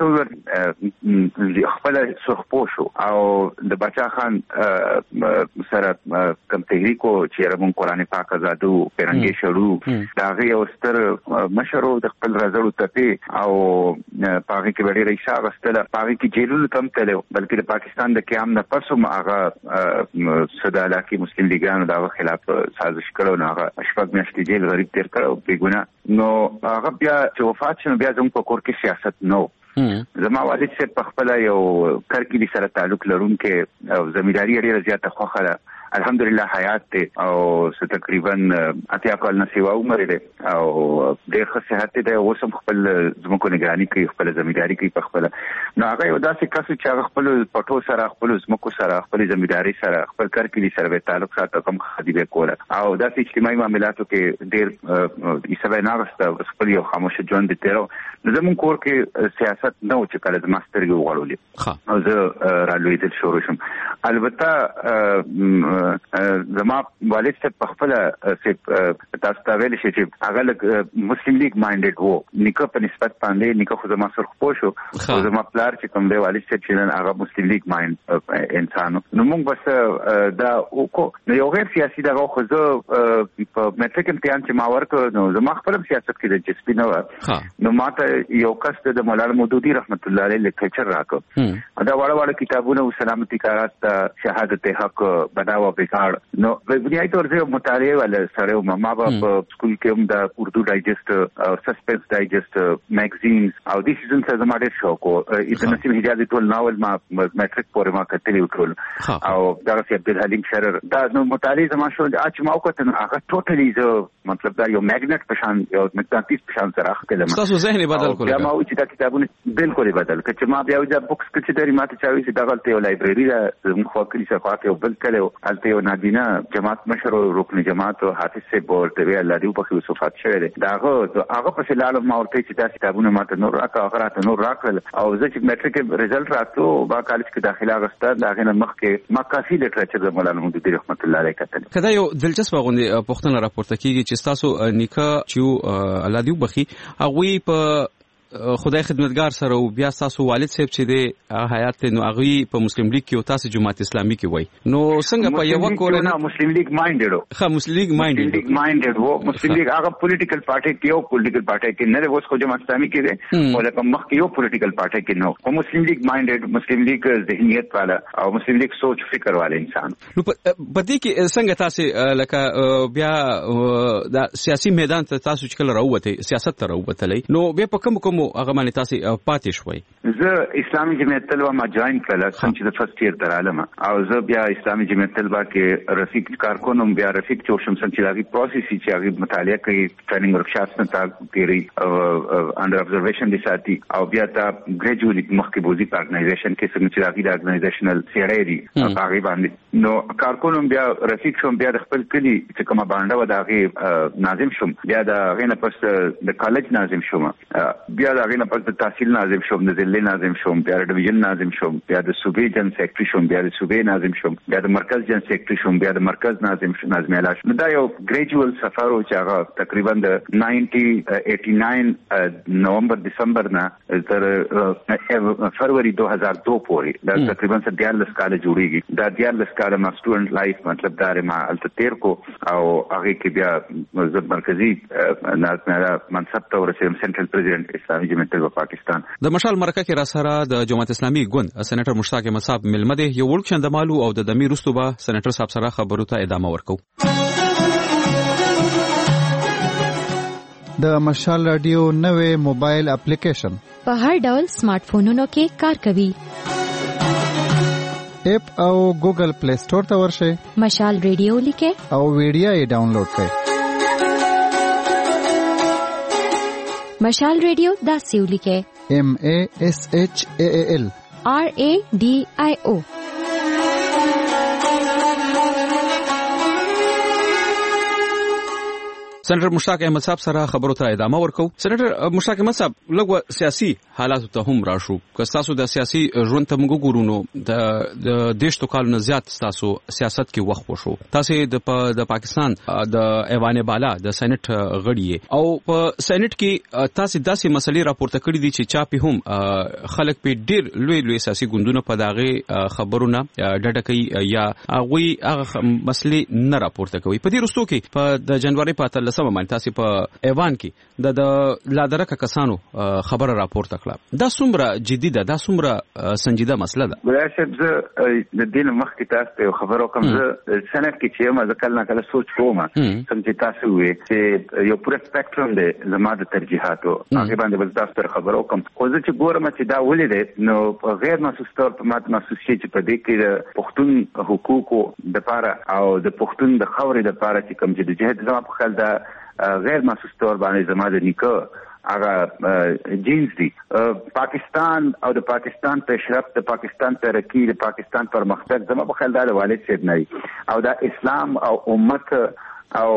څو خپل سرخپوشو او د بچا خان سره کوم تحریکو چې رمون قرآن پاک آزادو پیرنګي شروع داغه یو ستر مشرو د خپل رازړو ته او پاګه کې وړي رئیس اغستله پاګه کې جیلونو تم تلو بلکې د پاکستان د قیام نه پس هم هغه صداله کې مسلم لیګانو دغه خلاف سازش کړو نه هغه اشفاق میاشتې جیل غریب تیر کړو بیګونه نو هغه بیا چې وفات شنو بیا زموږ په کور کې سیاست نو زما والد صاحب په خپل یو کرکلی سره تعلق لرونکي او زمینداری لري زیاته خوخه ده الحمدلله حیات ته او تقریبا اتیا کال نه سیوا عمر ده او ډېر ښه صحت ده او سم خپل زموږ نگرانی کوي خپل زمینداری کوي په خپل نو هغه یو داسې کس چې هغه خپل پټو سره خپل زموږ سره خپل زمینداری سره خپل کرکلی سره به تعلق ساتي کوم خديبه کوله او داسې اجتماعي معاملاتو کې ډېر ایسه نه غوښته خپل یو خاموش ژوند دي تیرو زموږ کور کې سیاست نه چې کله د ماستر یو غړولې او زه رالویدل شروع شم البته زما والد صاحب په خپل تاسو ته ویل شي چې هغه مسلم لیگ مایندډ وو نیکه په نسبت باندې نیکه خو زما سره خپوشو او زما پلار چې کوم دی والد صاحب چې هغه مسلم لیگ مایند انسان نو موږ بس دا وکړو نو یو غیر سیاسي دغه خو زه په میټریک امتحان چې ما ورکړ نو زما خپل سیاست کې د دلچسپي نه و نو ماته یو کس د مولانا مودودي رحمت الله علیه لیکچر راکړ دا وړ کتابونه او سلامتی کارات شهادت حق بناو بیکار نو بنیادی طور سے مطالعه ولا سره ما په سکول کې هم د اردو ډایجست او سسپنس ډایجست میگزینز او د سیزن څخه زما ډېر شوق او د نسیم حجازي ټول ناول ما میټریک پورې ما کتلی وکړل او دا سي عبدالحلیم شرر دا نو مطالعه زما شو چې ما وکړ هغه ټوټلی زه مطلب دا یو میګنټ په شان یو مغناطیس په شان سره راخلم تاسو ذهن بدل کړل بیا ما و چې دا کتابونه بالکل بدل کړ چې ما بیا د بوکس کې چې درې ماته چاوي چې دا غلطه یو لایبرری ده زموږ خو کلی څخه خاطر بل کله الته یو نادینا جماعت مشر او رکن جماعت حافظ سے بولته وی الله دې په وصفات شوی دی داغه په شلال ما ورته چې دا کتابونه ماته نور راکا اخراته نور راکل او زه چې میټریک ریزلټ راتلو با کالج کې داخله غسته داغه مخ کې ما کافي لیټریچر د مولانا مودودي رحمت الله علیه کتل کدا یو دلچسپ غونډه پښتنه راپورته کیږي چې تاسو نیکه چې الله دې وبخي هغه په خدای خدمتګار سره او بیا تاسو والد صاحب چې دی حیات نو هغه په مسلم لیگ کې او تاسو جماعت اسلامي کې وای نو څنګه په یو کور نه مسلم لیگ مایندډ ها مسلم لیگ مایندډ وو مسلم لیگ هغه پولیټیکل پارټي کې او پولیټیکل پارټي کې نه اوس خو جماعت اسلامي کې دی ولکه مخ کې یو پولیټیکل پارټي کې نو او مسلم لیگ مایندډ مسلم لیگ ذهنیت والا او مسلم لیگ سوچ فکر والے انسان نو پدې کې څنګه تاسو لکه بیا د سیاسي میدان ته تاسو چې کله راوته سیاست ته راوته نو بیا په کوم هغه باندې تاسو پاتې شوي زه اسلامي جمعیت طلبه ما جوائن کړل څنګه چې د فرست ایئر تر عالمه او زه بیا اسلامي جمعیت طلبه کې رفیق کارکونم بیا رفیق چوشم څنګه چې هغه پروسس چې هغه مطالعه کوي ټریننګ ورکشاپس نه تا کوي انډر ابزرویشن دي ساتي او بیا تا ګریجویټ مخکې بوزي په ارګنایزیشن کې څنګه چې هغه د ارګنایزیشنل سیړې دي هغه باندې نو کارکونم بیا رفیق شوم بیا د خپل کلی چې کومه باندې و دا هغه ناظم شوم بیا د هغه نه پس د کالج ناظم شوم بیا د هغه نه پس د تحصیل ناظم شوم د ضلع ناظم شوم بیا د ډیویژن ناظم شوم بیا د صوبې جن سیکرټری شوم بیا د صوبې ناظم شوم بیا د مرکز جن سیکرټری شوم بیا د مرکز ناظم شوم ناظم اعلی شوم دا یو ګریجوال سفر او چې هغه تقریبا د 1989 نومبر دسمبر نه تر فروری 2002 پورې دا تقریبا 14 کال جوړیږي دا 14 کال ما سټوډنټ لایف مطلب دا ما التیر کو او هغه کې بیا د مرکزی منصب ته ورسېم سنټرل پریزیډنټ اسلامي جمعیت طلبه پاکستان د مشال مرکه کې را سره د جماعت اسلامي ګوند سېنیټر مشتاق احمد صاحب ملمده یو وړ چندمالو او د دمیر رستوبه سېنیټر صاحب سره خبرو ته ادامه ورکو د مشال رادیو نوې موبایل اپلیکیشن په هر ډول سمارټ فونونو کې کار کوي اپ او ګوګل پلی سٹور ته ورشئ مشال رادیو لیکه او ویډیو یې ډاونلوډ کړئ مشال رادیو داسې ولیکه MASHAAL RADIO سېنیټر مشتاق احمد صاحب سره خبرو ته ادامه ورکو سېنیټر مشتاق احمد صاحب لږ سیاسي حالات ته هم راشو که تاسو د سیاسي ژوند ته موږ ګورو د دیشتو کالونو زیات تاسو سیاست کې وخت وشو تاسو د پاکستان د ایوان بالا د سېنیټ غړي او په سېنیټ کې تاسو داسې مسلې راپورته کړې دي چې چا په هم خلک په ډیر لوی سیاسي ګوندونو په داغه خبرونه ډډه کوي یا هغه مسلې نه راپورته کوي په دې رستو کې په د جنوري په باندې تاسو په ایوان کې د لادرکه کسانو خبره راپورته کړه دا څومره جدي ده دا څومره سنجیده مسله ده ولای صاحب د دین مخ کې تاسو ته خبرو کوم زه سنت کې چې ما ځکه نه کله سوچ کوم چې تاسو وې چې یو پوره سپیکټرم دی زما د ترجیحاتو هغه باندې بل تاسو ته خبرو کوم خو زه چې ګورم چې دا ولې ده نو غیر محسوس تور په ماته محسوس شي چې په دې کې د پښتون حقوقو د لپاره او د پښتون د خاورې د لپاره چې کوم چې د جهاد زما په خیال دا غیر محسوس طور باندې زما د نیکه هغه جینز دي پاکستان او د پاکستان پیشرفت د پاکستان ترقی د پاکستان پرمختګ زما په خیال دا د والد صاحب نه او دا اسلام او امت او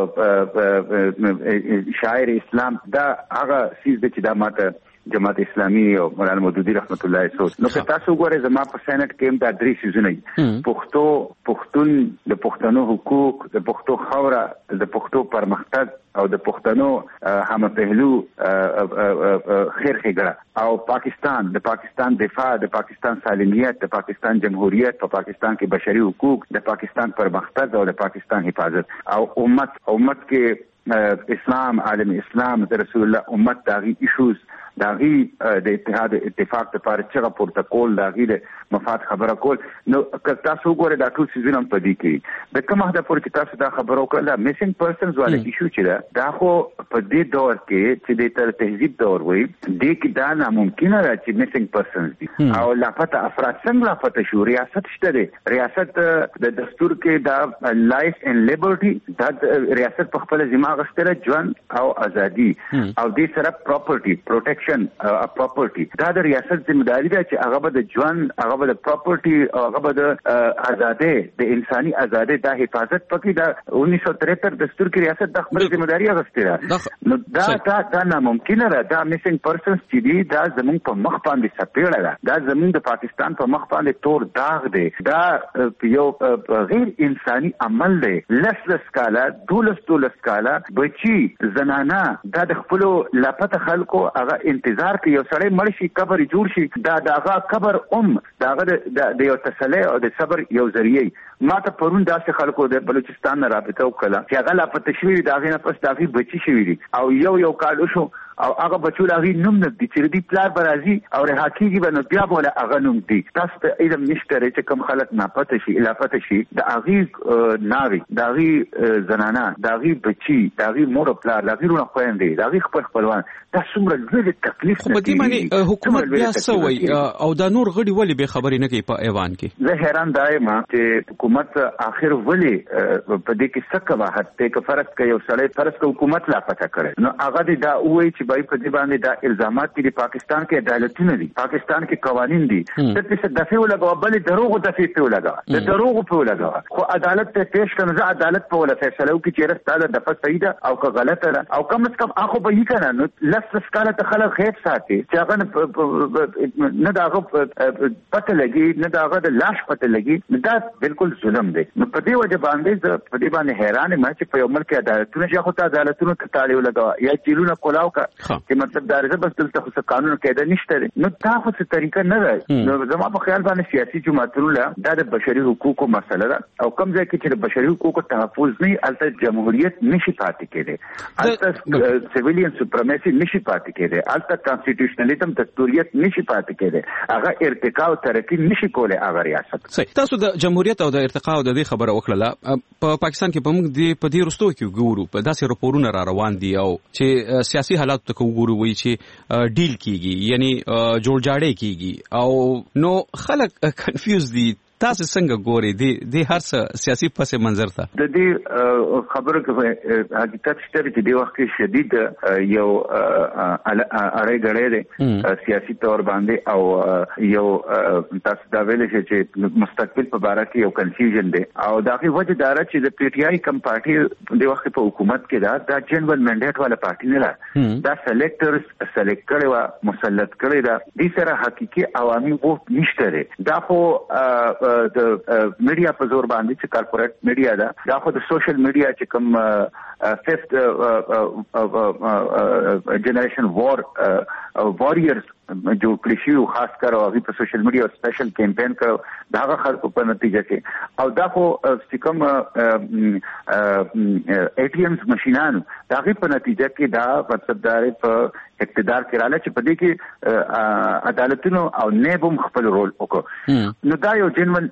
شاعر اسلام دا هغه سیز د چې دا ماته جماعت اسلامي او مولانا مودودی رحمت الله سوچ نو که تاسو ګورئ زما په سېنات کې هم دا درې سيزونه پښتون د پښتنو حقوق د پښتو خوره د پښتو پرمختګ او د پښتنو هم پهلو خیر ښېګړه او د پاکستان دفاع د پاکستان سالمیت د پاکستان جمهوریت په پاکستان کې بشري حقوق د پاکستان پرمختګ او د پاکستان حفاظت او امت کې اسلام عالم اسلام د رسول الله امت داغي ایشوز داغي د اتحاد اتفاق لپاره چې راپورته کول داغي د مفاد خبره کول نو که تاسو ګورئ دا ټول سيزونه په دې کې د کومه د پورې تاسو دا خبرو کړل میسنګ پرسنز والے ایشو چې دا خو په دې دور کې چې د تر تهذیب دور وي دې کې دا ناممکن ده چې میسنګ پرسنز دي او لاپته افراد څنګه لاپته شو ریاست شته دی ریاست د دستور کې دا لایف اینڈ لیبرټي دا ریاست په خپل ذمہ غوښتل ژوند او ازادي او دې سره پراپرټي پروټیکشن پراپرټي دا د ریاست ذمہداري ده چې هغه به د ژوند هغه به د پراپرټي هغه به د ازادي د انساني ازادي د حفاظت پکې دا 1973 دستور کې ریاست د خپل ذمہداري غوښتل نو دا ناممکن ده دا میسنګ پرسنز چې دي دا زموږ په مخ باندې سپېړه ده دا زموږ د پاکستان په مخ باندې تور داغ دی دا یو غیر انساني عمل دی لس کاله 12 کاله بچي زنانه دا د خپل لاپته خلکو هغه انتظار کوي یو سړی مړ شي قبر جوړ شي داغه قبر داغه د یو تسلی او د صبر یو ذریعہ ما ته پرون داسې خلکو د بلوچستان نه رابطه وکړه چې هغه لا پته شوی داغه نه پس داغه بچی شوی دي او یو کال شو او هغه بچو لاغي نوم نه دي چې دی پلار برازي او رها کیږي بنو بیا بوله هغه نوم دي تاسو ته علم نشته چې کوم خلک نه پته شي لا پته شي د هغه ناوي د هغه زنانه د هغه بچي د هغه مور پلار د هغه خويندې د هغه خپلوان دا څومره لوی تکلیف نه دی معنی حکومت بیا سوي او دا نور غړي ولې به خبرې نه کوي په ایوان کې زه حیران دایم چې حکومت اخر ولې په دې کې څه کوي ته که فرض کوي یو سړی فرض کوي حکومت لا پته کړي نو هغه دا وایي چې بای په دې باندې دا الزامات دي پاکستان کې عدالتونه دي پاکستان کې قوانين دي د څه دفعه ولګو بل دروغ دفعه په ولګو د دروغ په ولګو خو عدالت ته پیش کړي زه عدالت په ولا فیصله وکړي چې رساله د فصیح ده او که غلطه ده او کم از کم اخو به یې کنه نو لس کاله ته خلک غیب ساتي چې هغه نه داغه پته لګي نه داغه د لاش پته لګي دا بالکل ظلم دی نو په دې وجه باندې په دې باندې حیران یم چې په یو ملک عدالتونه چې خو ته عدالتونه ته تاړي ولګو یا چیرونه کولاو کا چې مطلب دا رزه بس دلته خو قانون قاعده نشته نو دا خو څه طریقه نه ده نو زما په خیال باندې سیاسي جماعتونه دا د بشري حقوقو مسله ده او کوم ځای کې چې د بشري حقوقو تحفظ نه الته جمهوریت نشي پاتې کېده الته سیویلین سپریمسی نشي پاتې کېده الته کانسټیټیوشنالیزم دستوریت نشي پاتې کېده هغه ارتقا او ترقی نشي کولای هغه ریاست صحیح تاسو د جمهوریت او د ارتقا او د دې خبره وکړه په پاکستان کې په موږ په دې رستو کې ګورو په داسې راپورونه را روان دي او چې سیاسي حالات ته وګورو وایي چې ډیل کیږي یعنی جوړ جاړی کیږي او نو خلک کنفیوز دي تاسو څنګه ګوري د هر څه سیاسي پس منظر ته د دې خبره کې حقیقت شته چې د وخت کې شدید یو اړای غړې ده سیاسي تور باندې او یو تاسو دا ویل چې مستقبل په اړه کې یو کنفیوژن ده او دا غي وجه دار چې د پی ټی آی کم پارټي د وخت په حکومت کې دا جنرال منډیټ والا پارټي نه ده دا سلیکټرز سلیکټ کړي وا مسلط کړي دا د سره حقيقي عوامي ووټ نشته ده دا خو د میډیا په زور باندې چې کارپوریټ میډیا دا خو د سوشل میډیا چې کوم فifth جنریشن واريرز جو کلیشي او خاص کر او په سوشل میډیا سپیشل کیمپین کړو دا خلکو په نتیجه کې او دا خو چې کوم ای ټی ایمز ماشينانو دا په نتیجه کې دا مطلب دار په اقتدار کې رااله چې په دې کې عدالتونو او نیبم خپل رول وکړو نو دا یو جنرال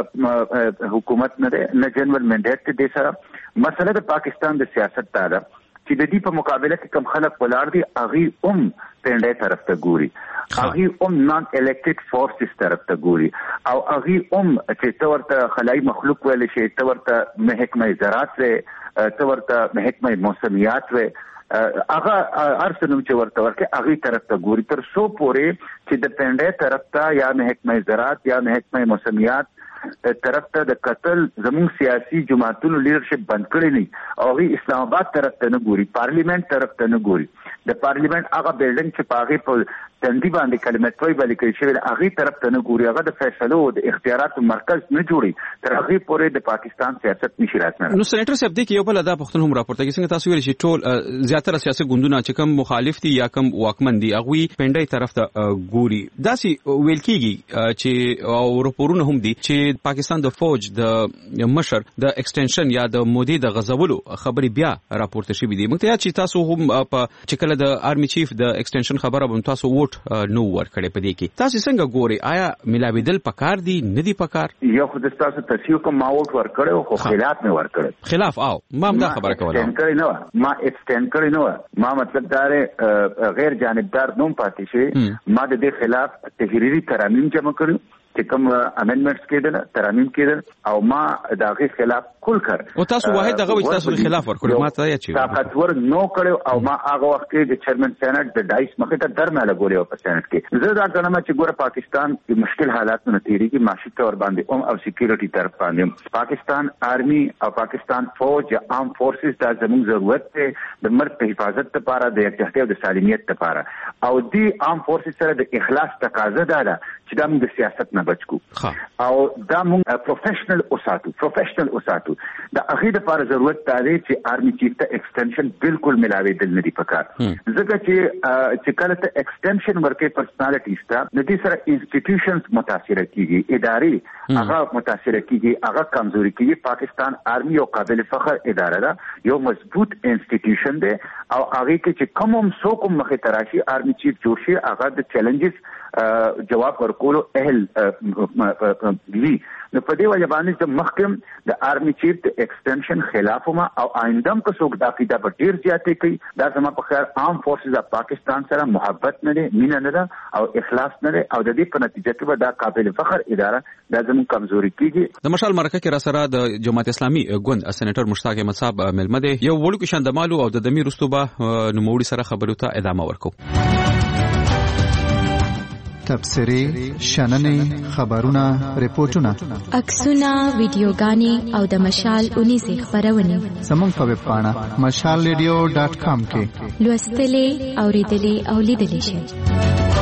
حکومت نه جنرال منډیټ دې سره مسله د پاکستان د سیاست دا ده چې د دې په مقابله کې کم خلک ولار دي اغي پنده طرف ته ګوري اغي نان الیکټډ فورسز طرف ته ګوري او اغي چې تورته خلای مخلوق ویل شي تورته محکمه زراعت و تورته محکمه موسمیات و هغه ارسنوم چې ورته ورکه اغي طرف ته ګوري تر سو پورې چې د پنده طرف ته یا محکمه زراعت یا محکمه موسمیات طرف ته د قتل زموږ سیاسي جماعتونو لیډرشپ بند کړی نه او اسلام آباد طرف ته نه ګوري پارلیمنت طرف ته نه ګوري د پارلیمنت هغه بلډینګ چې پاغي په تندی باندې کلمه توي بل کې شوی هغه طرف ته نه ګوري هغه د فیصلو د اختیاراتو مرکز نه جوړي تر هغه پورې د پاکستان سیاست نشي راتنه نو سېنیټر صاحب دې کې یو بل ادا پښتون هم راپورته کې څنګه تاسو ویل چې ټول زیاتره سیاسي ګوندونه چې کوم مخالف دي یا کوم واکمن دي هغه پنده طرف ته ګوري داسي ویل کېږي چې او راپورونه هم دي چې پاکستان د فوج د مشر د ایکسټنشن یا د مودي د غزولو خبري بیا راپورته شوې دي موږ ته چې تاسو هم په چې کله د آرمي چیف د ایکسټنشن خبره به تاسو ووټ نو ورکړې پدې کې تاسو څنګه ګوري آیا ملاویدل پکار دي ندي پکار یو خو د تاسو تصحیح کوم ما ووټ ورکړو خو خلاف نه ورکړ خلاف او ما هم دا خبره کوله ما ایکسټند کړی نو ما مطلب دار غیر جانبدار نوم پاتې شي ما د دې خلاف تحریری ترامیم جمع کړو چې کوم امندمنټس کېدل ترامیم کېدل او ما داغه خلاف کول کړ او تاسو واحد دغه وځ تاسو خلاف ورکړو ما ته یې چې طاقتور نو کړو او ما هغه وخت کې د چیرمن سېنات د ډایس مخه ته درمه لګولې په سېنات کې زه دا غواړم چې ګوره پاکستان د مشکل حالات نه تیریږي معاشي تور باندې او سکیورټي طرف باندې پاکستان آرمي او پاکستان فوج یا عام فورسز د زموږ ضرورت ته د مرګ په حفاظت لپاره د یکجهتۍ او د سالمیت لپاره او دی عام فورسز سره د اخلاص تقاضا ده چې د سیاست نه بچ کو او دا مونږ پروفیشنل اوساتو دا هغه د لپاره ضرورت دی چې آرمي چیف ته ایکسټنشن بالکل ملاوي دل نه دی پکار ځکه چې کله ته ایکسټنشن ورکې پرسنالټیز ته د دې سره انسټیټیوشنز متاثر کیږي ادارې هغه متاثر کیږي هغه کمزوري کیږي پاکستان آرمي او قابل فخر اداره ده یو مضبوط انسټیټیوشن دی او هغه کې چې کوم څوک مخې تراشي آرمي چیف جوړ شي هغه د چیلنجز جواب ورکولو اهل وی نو په دې وجه باندې چې محکم د آرمي چیف د ایکسټنشن خلاف ما او آئندم کو څوک دا کیدا په ډیر زیاتې کوي دا زما په خیال عام فورسز اف پاکستان سره محبت نه لري مینه نه او اخلاص نه لري او د دې په نتیجه کې دا قابل فخر اداره دا زموږ کمزوري کیږي د مشال مرکه کې را سره د جماعت اسلامي ګوند سېنیټر مشتاق احمد صاحب ملمه دی یو وړو کې شاندمالو او د دمیر رستوبه نوموړي سره خبرو ته ادامه ورکو تبصرې شننې خبرونه ریپورتونه عکسونه ویډیوګانې او د مشال 19 خبرونه زموږ په ویب پاڼه mashalradio.com کې لوستلې اوریدلې او لیدلې شئ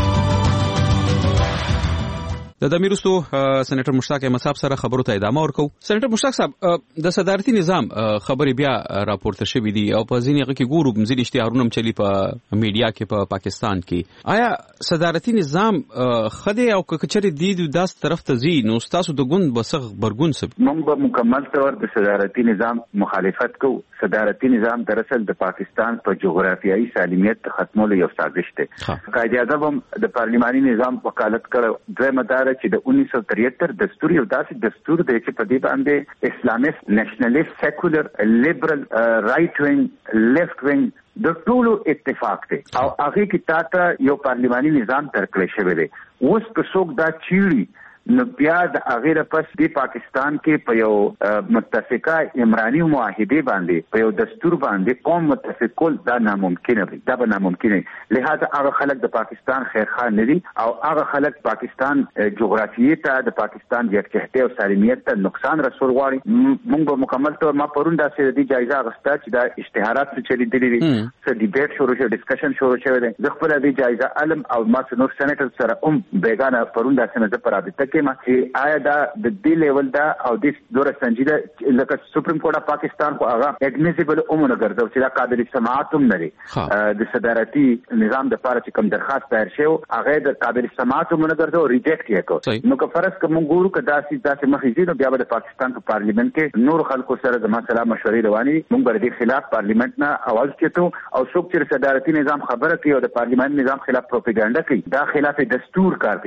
د دمیرستو سېنیټر مشتاق احمد صاحب سره خبرو ته ادامه ورکو سېنیټر مشتاق صاحب د صدارتي نظام خبرې بیا راپورته شوې دي او په ځینې هغه کې ګورو ځینې اشتهارونه چلی په میډیا کې په پاکستان کې آیا صدارتي نظام خدای او کچري دی داس طرف ته زی نو تاسو د ګوند بسغ برګون سب موږ به مکمل طور د صدارتي نظام مخالفت کو صدارتي نظام دراصل د پاکستان په جغرافیایي سالمیت ختمولو یو سازش دی قائد اعظم د پارلیماني نظام وکالت کړ دوه مدار چې د 1973 دستور یو داسې دستور دی چې په دې باندې اسلامیست نېشنلیست سیکولر لیبرل رائټ وینګ لیفت وینګ د ټولو اتفاق دی او هغه کې تاسو یو پارلیماني نظام درکړی شوی دی اوس که څوک دا چیړي نو بیا د هغه پس د پاکستان کې په یو متفقه عمراني معاهده باندې په یو دستور باندې قوم متفق کول دا ناممکن دی دا به ناممکن دی لہذا هغه خلک د پاکستان خیرخواه نه دي او هغه خلک پاکستان جغرافیې ته د پاکستان یکجهتۍ او سالمیت ته نقصان رسول غواړي موږ به مکمل طور ما پرون داسې د جایزه غوښته چې دا اشتهارات څه چلی دي څه ډیبیټ شروع شو ډسکشن شروع شوی دی د خپل د جایزه علم او ما نور سېنیټر سره بیگانه پرون داسې نه پرابطه چې آیا دا د دې لیول دا او د دوره سنجیده لکه سپریم کورټ اف پاکستان خو هغه اډمیسیبل عمر ګرځو چې دا قابل سماعت هم نه لري د صدارتي نظام د لپاره چې کوم درخواست تیار شو هغه د قابل سماعت هم نه ګرځو ریجیکټ یې کو نو که فرض کوم ګورو که داسې مخې نو بیا د پاکستان په پارلیمنت کې نور خلکو سره د مسله مشورې رواني موږ بر دې خلاف پارلیمنت نه आवाज کېتو او څوک چې صدارتي نظام خبره کوي او د پارلیماني نظام خلاف پروپاګاندا کوي دا خلاف دستور کار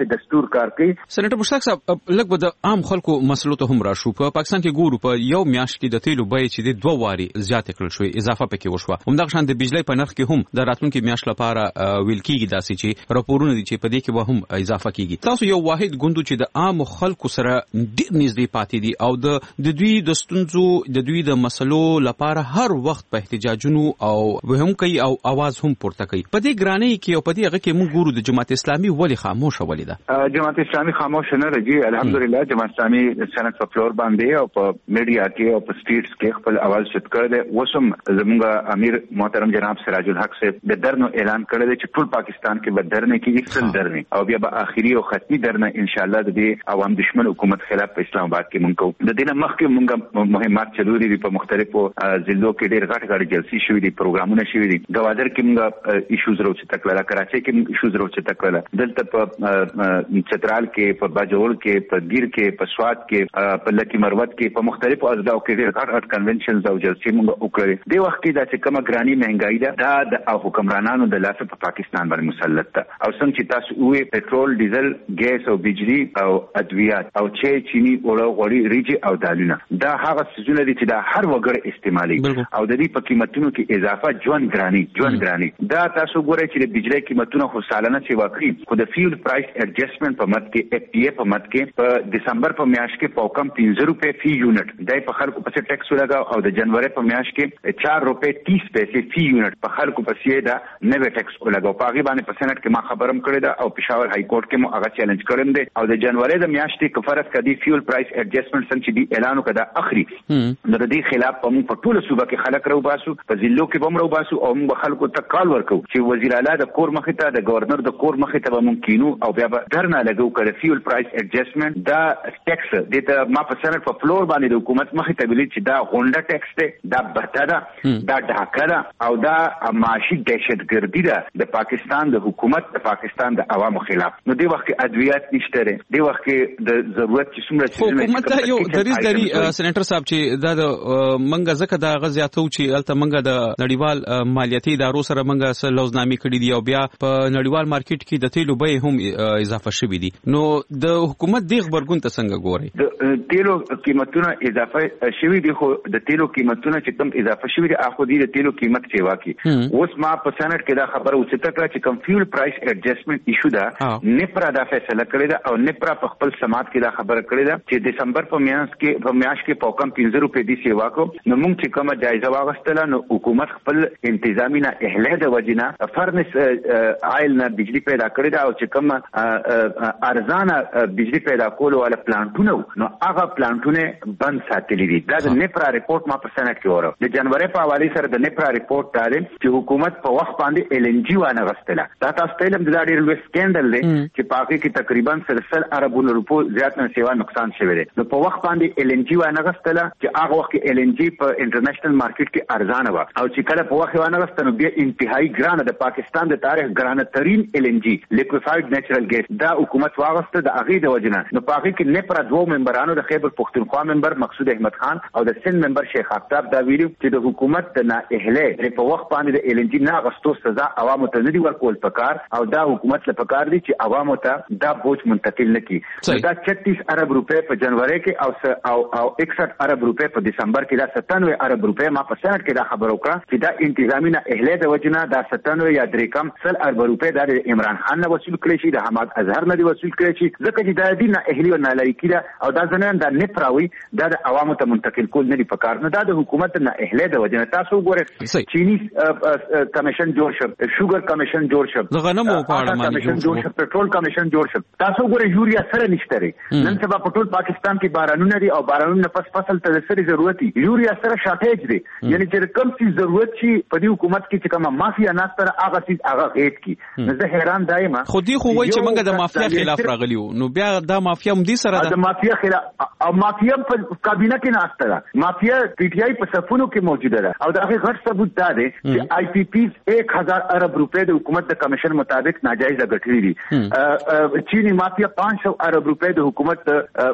کوي سېنیټر مشتاق صاحب لکه د عام خلکو مسلو ته هم راشو په پاکستان کې ګورو په یو میاشت کې د تیلو بیه چې د 2 واري زیات کړل شوې اضافه پکې وشوه همدغه شان د بجلی په نرخ کې هم د راتلونکو میاشت لپاره ویل کېږي داسې چې راپورونه دي چې په دې کې به هم اضافه کېږي تاسو یو واحد ګوند چې د عام خلکو سره ډېر نږدې پاتې دي او د دوی د ستونزو د دوی د مسلو لپاره هر وخت په احتجاجونو او وهم کوي او आवाज هم پورته کوي په دې ګرانۍ کې او په دې هغه کې موږ ګورو د جماعت اسلامي ولی خاموشه ولیده جماعت اسلامي خاموشه نه رږي الحمدلله جماعت اسلامي سنت په فلور باندې او په میډیا کې او په سټریټس کې خپل आवाज چت کړی دی وسم زموږ امیر محترم جناب سراج الحق صاحب د درنو اعلان کړی دی چې ټول پاکستان کې به درنه کېږي سل درنه او بیا به اخیری او ختمي درنه ان شاء الله د دې عوام دشمن حکومت خلاف په اسلام آباد کې مونږ کوو د دې مخکې مونږ مهمات چلوري دي په مختلفو ضلعو کې ډېر غټ جلسې شوې دي پروګرامونه شوې دي گوادر کې مونږ ایشوز راوچ تکړه کراچۍ کې ایشوز راوچ تکړه دلته په چترال کې په باجوړ کې په ګیر کې په سواد کې په لکی مروت کې په مختلفو اضلاع کې ډېر غټ کنونشنز او جلسې مونږ وکړې د وخت کې دا چې کومه ګرانی مهنګای ده دا د حکمرانانو د لاس په پاکستان باندې مسلط ده او څنګه چې تاسو وې پټرول ډیزل ګیس او بجلی او ادویات او چینی اوړه غوړي ریجی او دالونه دا هغه سيزونه دي چې دا هر وګړي استعمالي او د دې په قیمتونو کې اضافه ژوند ګرانی دا تاسو ګورئ چې د بجلی قیمتونه خو سالانه چې واقعي خو د فیول پرایس ایڈجسټمنٹ په مت کې اف پی ای په مت کې په دسمبر په میاشت کې په کم 15 روپے فی یونټ دای په خلکو په ټیکس لګاو او د جنوري په میاشت کې 4 روپے 30 پیسې فی یونټ په خلکو په سیه دا نوې ټیکس لګاو په غي باندې په سېنات کې ما خبرم کړی دا او پېښور های کورټ کې مو هغه چیلنج کړم دی او د جنوري د میاشتې کفارت کدي فیول پرایس ایڈجسټمنٹ څنګه چې دی اعلان وکړه اخري نو د دې خلاف په موږ په ټوله صوبه کې خلک راو باسو په ضلعو کې بم راو باسو او موږ خلکو ته کال ورکو چې وزیر اعلی د کور مخې ته د گورنر د کور مخې ته موږ کینو او بیا به درنه لګو کړ فیول فیول پرایس ایڈجسټمنټ دا ټیکس د ما په سنټ په فلور باندې د حکومت مخې ته ویلي چې دا غونډه ټیکس دی، دا بته ده، دا ډاکه ده او دا معاشي دهشتګردي ده د پاکستان د حکومت د پاکستان د عوامو خلاف. نو دی وخت کې ادویات نشته لري، دی وخت کې د ضرورت چې څومره حکومت ته یو دریز لري سېنیټر صاحب چې دا د منګه زکه دا غزياتو چې الته منګه د نړیوال مالیاتي ادارو سره منګه سره لوزنامې کړې دي او بیا په نړیوال مارکیټ کې د تیلو بیې هم اضافه شوې دي. نو د حکومت د خبرګون ته څنګه ګوري؟ د تیلو قیمتونه اضافه شوې دي، خو د تیلو قیمتونه چې کوم اضافه شوې دي اخو دي د تیلو قیمت چې واکي. اوس ما په سنټ کې دا خبره اوچته کړه چې کوم فیول پرایس ایڈجسټمنٹ ایشو ده، نپرا دا فیصله کړی ده او نپرا په خپل سماعت کې دا خبره کړی ده چې دسمبر په میاشت کې په کم 15 روپے دي سیوا کو. نو موږ چې کومه جایزه واغستله نو حکومت خپل انتظامی نه اهله د وجینا فرنس آیل نه بجلی پیدا کړی ده او چې کوم ارزانه بجلی پیدا کول ولا پلانټونه نو هغه پلانټونه بند ساتلي دي. دا د نپرا ریپورت ما په سنټ کې وره د جنوري په حواله سره د نپرا ریپورت دا چې حکومت په وخت باندې ال ان جی وانه غستله. دا تاسو ته علم د ډېر لوی سکندل دی چې پاکي کې تقریبا 100 اربونو روپو زیات نه سیوا نقصان شوی دی. نو په وخت باندې ال ان جی وانه غستله چې هغه وخت کې ال ان جی په انټرنیشنل مارکیټ کې ارزانه و او چې کله په وخت وانه غستنه بیا انتهایی ګرانه د پاکستان د تاریخ ګرانه ترين ال ان جی لیکوفاید نېچرل ګیس دا حکومت واغسته د اغه د وجنه. نو پاکي کې نه پر دوه ممبرانو د خیبر پختونخوا ممبر مقصود احمد خان او د سند ممبر شیخ آفتاب دا ویلو چې د حکومت د نه اهله په وخت باندې د ال ان جی نه غستو سزا عوامو ته نه دی ورکول پکار او دا حکومت له پکار دي چې عوامو ته دا بوج منتقل نکړي. دا 36 ارب روپے په جنوري کې او 61 ارب روپے په دسمبر کې، دا 97 ارب روپے ما په سنټ کې دا خبر وکړه چې دا انتظامی نه اهله د وجنه دا 97 یا درې کم 100 ارب روپے د عمران خان نه وصول کړی شي، د حماد اظهر نه دی وصول کړی شي، ځکه چې دا دین اهلی او نه لایقی دا او دا ځنه دا نه پراوي دا د عوامو ته منتقل کول نه دی پکار. نه دا د حکومت نه اهله د وجنه تاسو ګوره چینی کمیشن جوړ شو، شوګر کمیشن جوړ شو، غنمو په اړه کمیشن جوړ شو، پټرول کمیشن جوړ شو. تاسو ګوره یوریا سره نشته لري. نن سبا په ټول پاکستان کې بارانونه دي او بارانونه پس فصل ته سره ضرورت دي، یوریا سره شارټیج دي. یعنی چې کوم څه ضرورت شي په دې حکومت کې چې کومه مافیا نه تر هغه څه هغه غیټ کی. زه حیران دایم خو دی خو وای چې موږ د مافیا خلاف راغلیو، نو بیا دا مافیا هم دي سره د مافیا خلاف او مافیا په کابینه کې ناشته ده، مافیا پی ټی آی په صفونو کې موجوده ده او دا غټ ثبوت دا دی چې آی پی پی 1000 ارب روپے د حکومت د کمیشن مطابق ناجایز غټري دي. چینی مافیا 500 ارب روپے د حکومت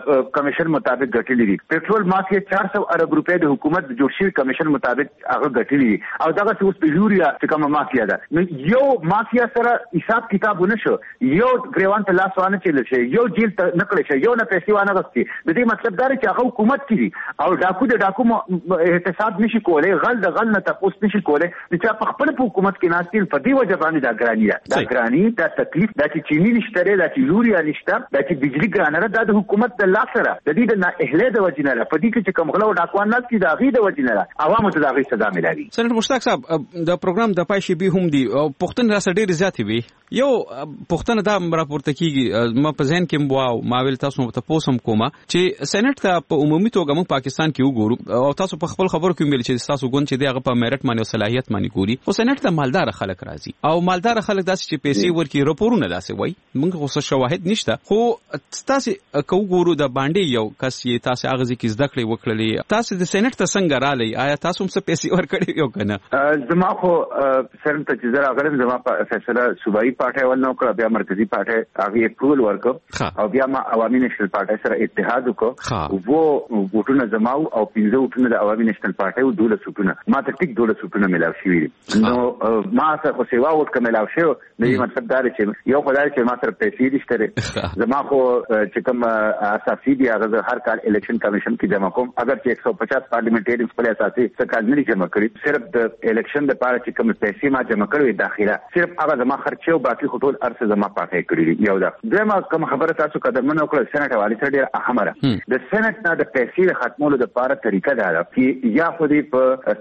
کمیشن مطابق غټلي دي. پټرول مافیا 400 ارب روپے د حکومت جوړشي کمیشن مطابق هغه غټلي دي او دغه څه اوس په یوریا چې کومه مافیا ده. نو یو مافیا سره حساب کتاب ونشو، یو گریوان ته لاس وانه چل شي، یو جیل ته نکړي شي، یو نه پیسې وانه غوښتي. د دې مطلب دا چې هغه حکومت کې او ډاکو د ډاکو احتساب نشي کولای، غل د غل نه تاسو نشي کولای چې په خپل حکومت کې ناشتل په دې وجه باندې دا ګرانی ده. دا ګرانی دا تکلیف دا چې چینی نشته دا چې یوریا نشته دا چې بجلی ګرانه ده د حکومت د لاس سره د دې د نه اهله د وجه نه په دې کې چې کوم غلو ډاکوان نه کې دا غي د وجه نه عوامو ته دا غي سزا ملایي. سنټر مشتاق صاحب د پروګرام د پای شي به هم دي او پښتون را سره ډیر زیات وي. یو پښتون دا راپورته کیږي ما په ذهن کې مو ما ویل تاسو ته پوسم کومه چې سېنات ته په عمومي توګه موږ پاکستان کې وګورو او تاسو په خپل خبرو کې ویل چې تاسو ګون چې دغه په میرټ باندې صلاحیت باندې ګوري او سېنات ته مالدار خلک راځي او مالدار خلک داسې چې پیسې ورکي راپورونه داسې وای موږ خو شواهد نشته. خو تاسو کو ګورو د باندې یو کس یې تاسو هغه ځکه زده کړې وکړلې تاسو د سېنات ته څنګه رالي؟ آیا تاسو هم څه پیسې ورکړې یو کنه؟ زما خو سرن ته چې زرا غلم زما په فیصله صوبایي پارټي ول نو کړ، بیا مرکزی پارټي هغه اپروول ورکړ او بیا ما عوامي نېشنل پارټي سره اتحاد وکړ. وو وټونه زماو او 15 وټونه د عوامي نېشنل پارټي او 12 وټونه ما ته ټیک 12 وټونه ملاو شي. نو ما سره سیوا وټ ملاو شو. نو مطلب دا چې یو خدای چې ما سره پیسې دشته زما خو چې کوم اساسي دی هغه هر کال الیکشن کمیشن کې جمع کوم. اگر چې 150 پارلیمنټری خپل اساسي څه نه جمع کړی، صرف د الیکشن د لپاره چې کوم پیسې ما جمع کړې داخله صرف هغه زما خرچه او باقي خطول ارسه زما پاتې کړی. یو دا دغه کوم خبره تاسو قدمونه وکړه سېنات حواله سره ډیر اهمه ده. د سېنات نه د پیسې ختمولو د لپاره طریقه دا ده چې یا خو دې په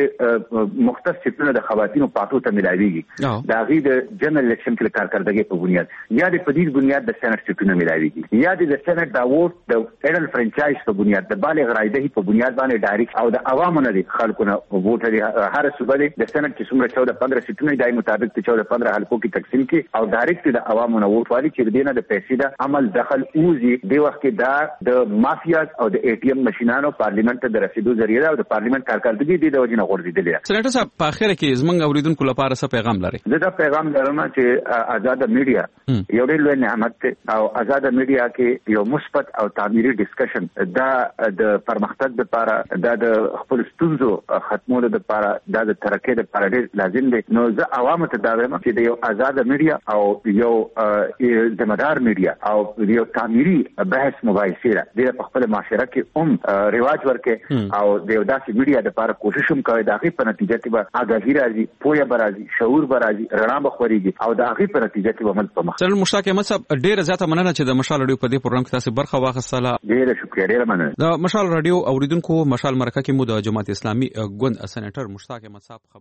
څنګه مختص سیټونه د خواتینو پاتو ته ملایويږي دا غي د جنرال الیکشن کې کارکړدګي په بنیاد یا د پدید بنیاد د سېنات سیټونه ملایويږي یا د سېنات دا ووټ د اډل فرانچایز په بنیاد د بالغ رایده په بنیاد باندې ډایرکټ او د عوامو نه دي خلکو نه ووټ لري. هر صوبه د سېنات چې څومره 14-15 سیټونه دای مطابق 14-15 حلقو کې تقسیم کی او ډایرکټ د عوامو نه ووټ والی چې دینه د پیسې پالیسی دا عمل دخل اوزي د وخت کې دا د مافیاز او د اي ټي ایم ماشينانو پارلیمنت ته رسیدو ذریعہ او د پارلیمنت کارکړدګي د وجنه غورځیدلې. سېنیټر صاحب په اخر کې زمونږ اوریدونکو لپاره څه پیغام لري؟ دا پیغام لرم چې آزاد میډیا یو ډېر لوی نعمت دی او آزاد میډیا کې یو مثبت او تعمیري ډسکشن دا د پرمختګ لپاره دا د خپل ستونزو ختمولو لپاره دا د ترقۍ لپاره ډېر لازم دی. نو زه عوامو ته دا وایم چې د یو آزاد میډیا او یو ذمہدار میډیا او یو تعمیري بحث مباحثه د خپل معاشره کې رواج ورکه او د یو داسې میډیا لپاره کوشش هم کوي دا غي په نتیجه کې به آګاهي راځي، پوهه برازي، شعور برازي، رڼا بخوريږي او دا غي په نتیجه کې عمل په مخ. سره مشتاق احمد صاحب ډیره زیاته مننه چې د مشال رادیو په دې پروګرام کې تاسو برخه واخیستله. ډیره شکریہ، ډیره مننه. د مشال رادیو اوریدونکو مشال مرکه کې مو د جماعت اسلامي ګوند سېنیټر مشتاق احمد صاحب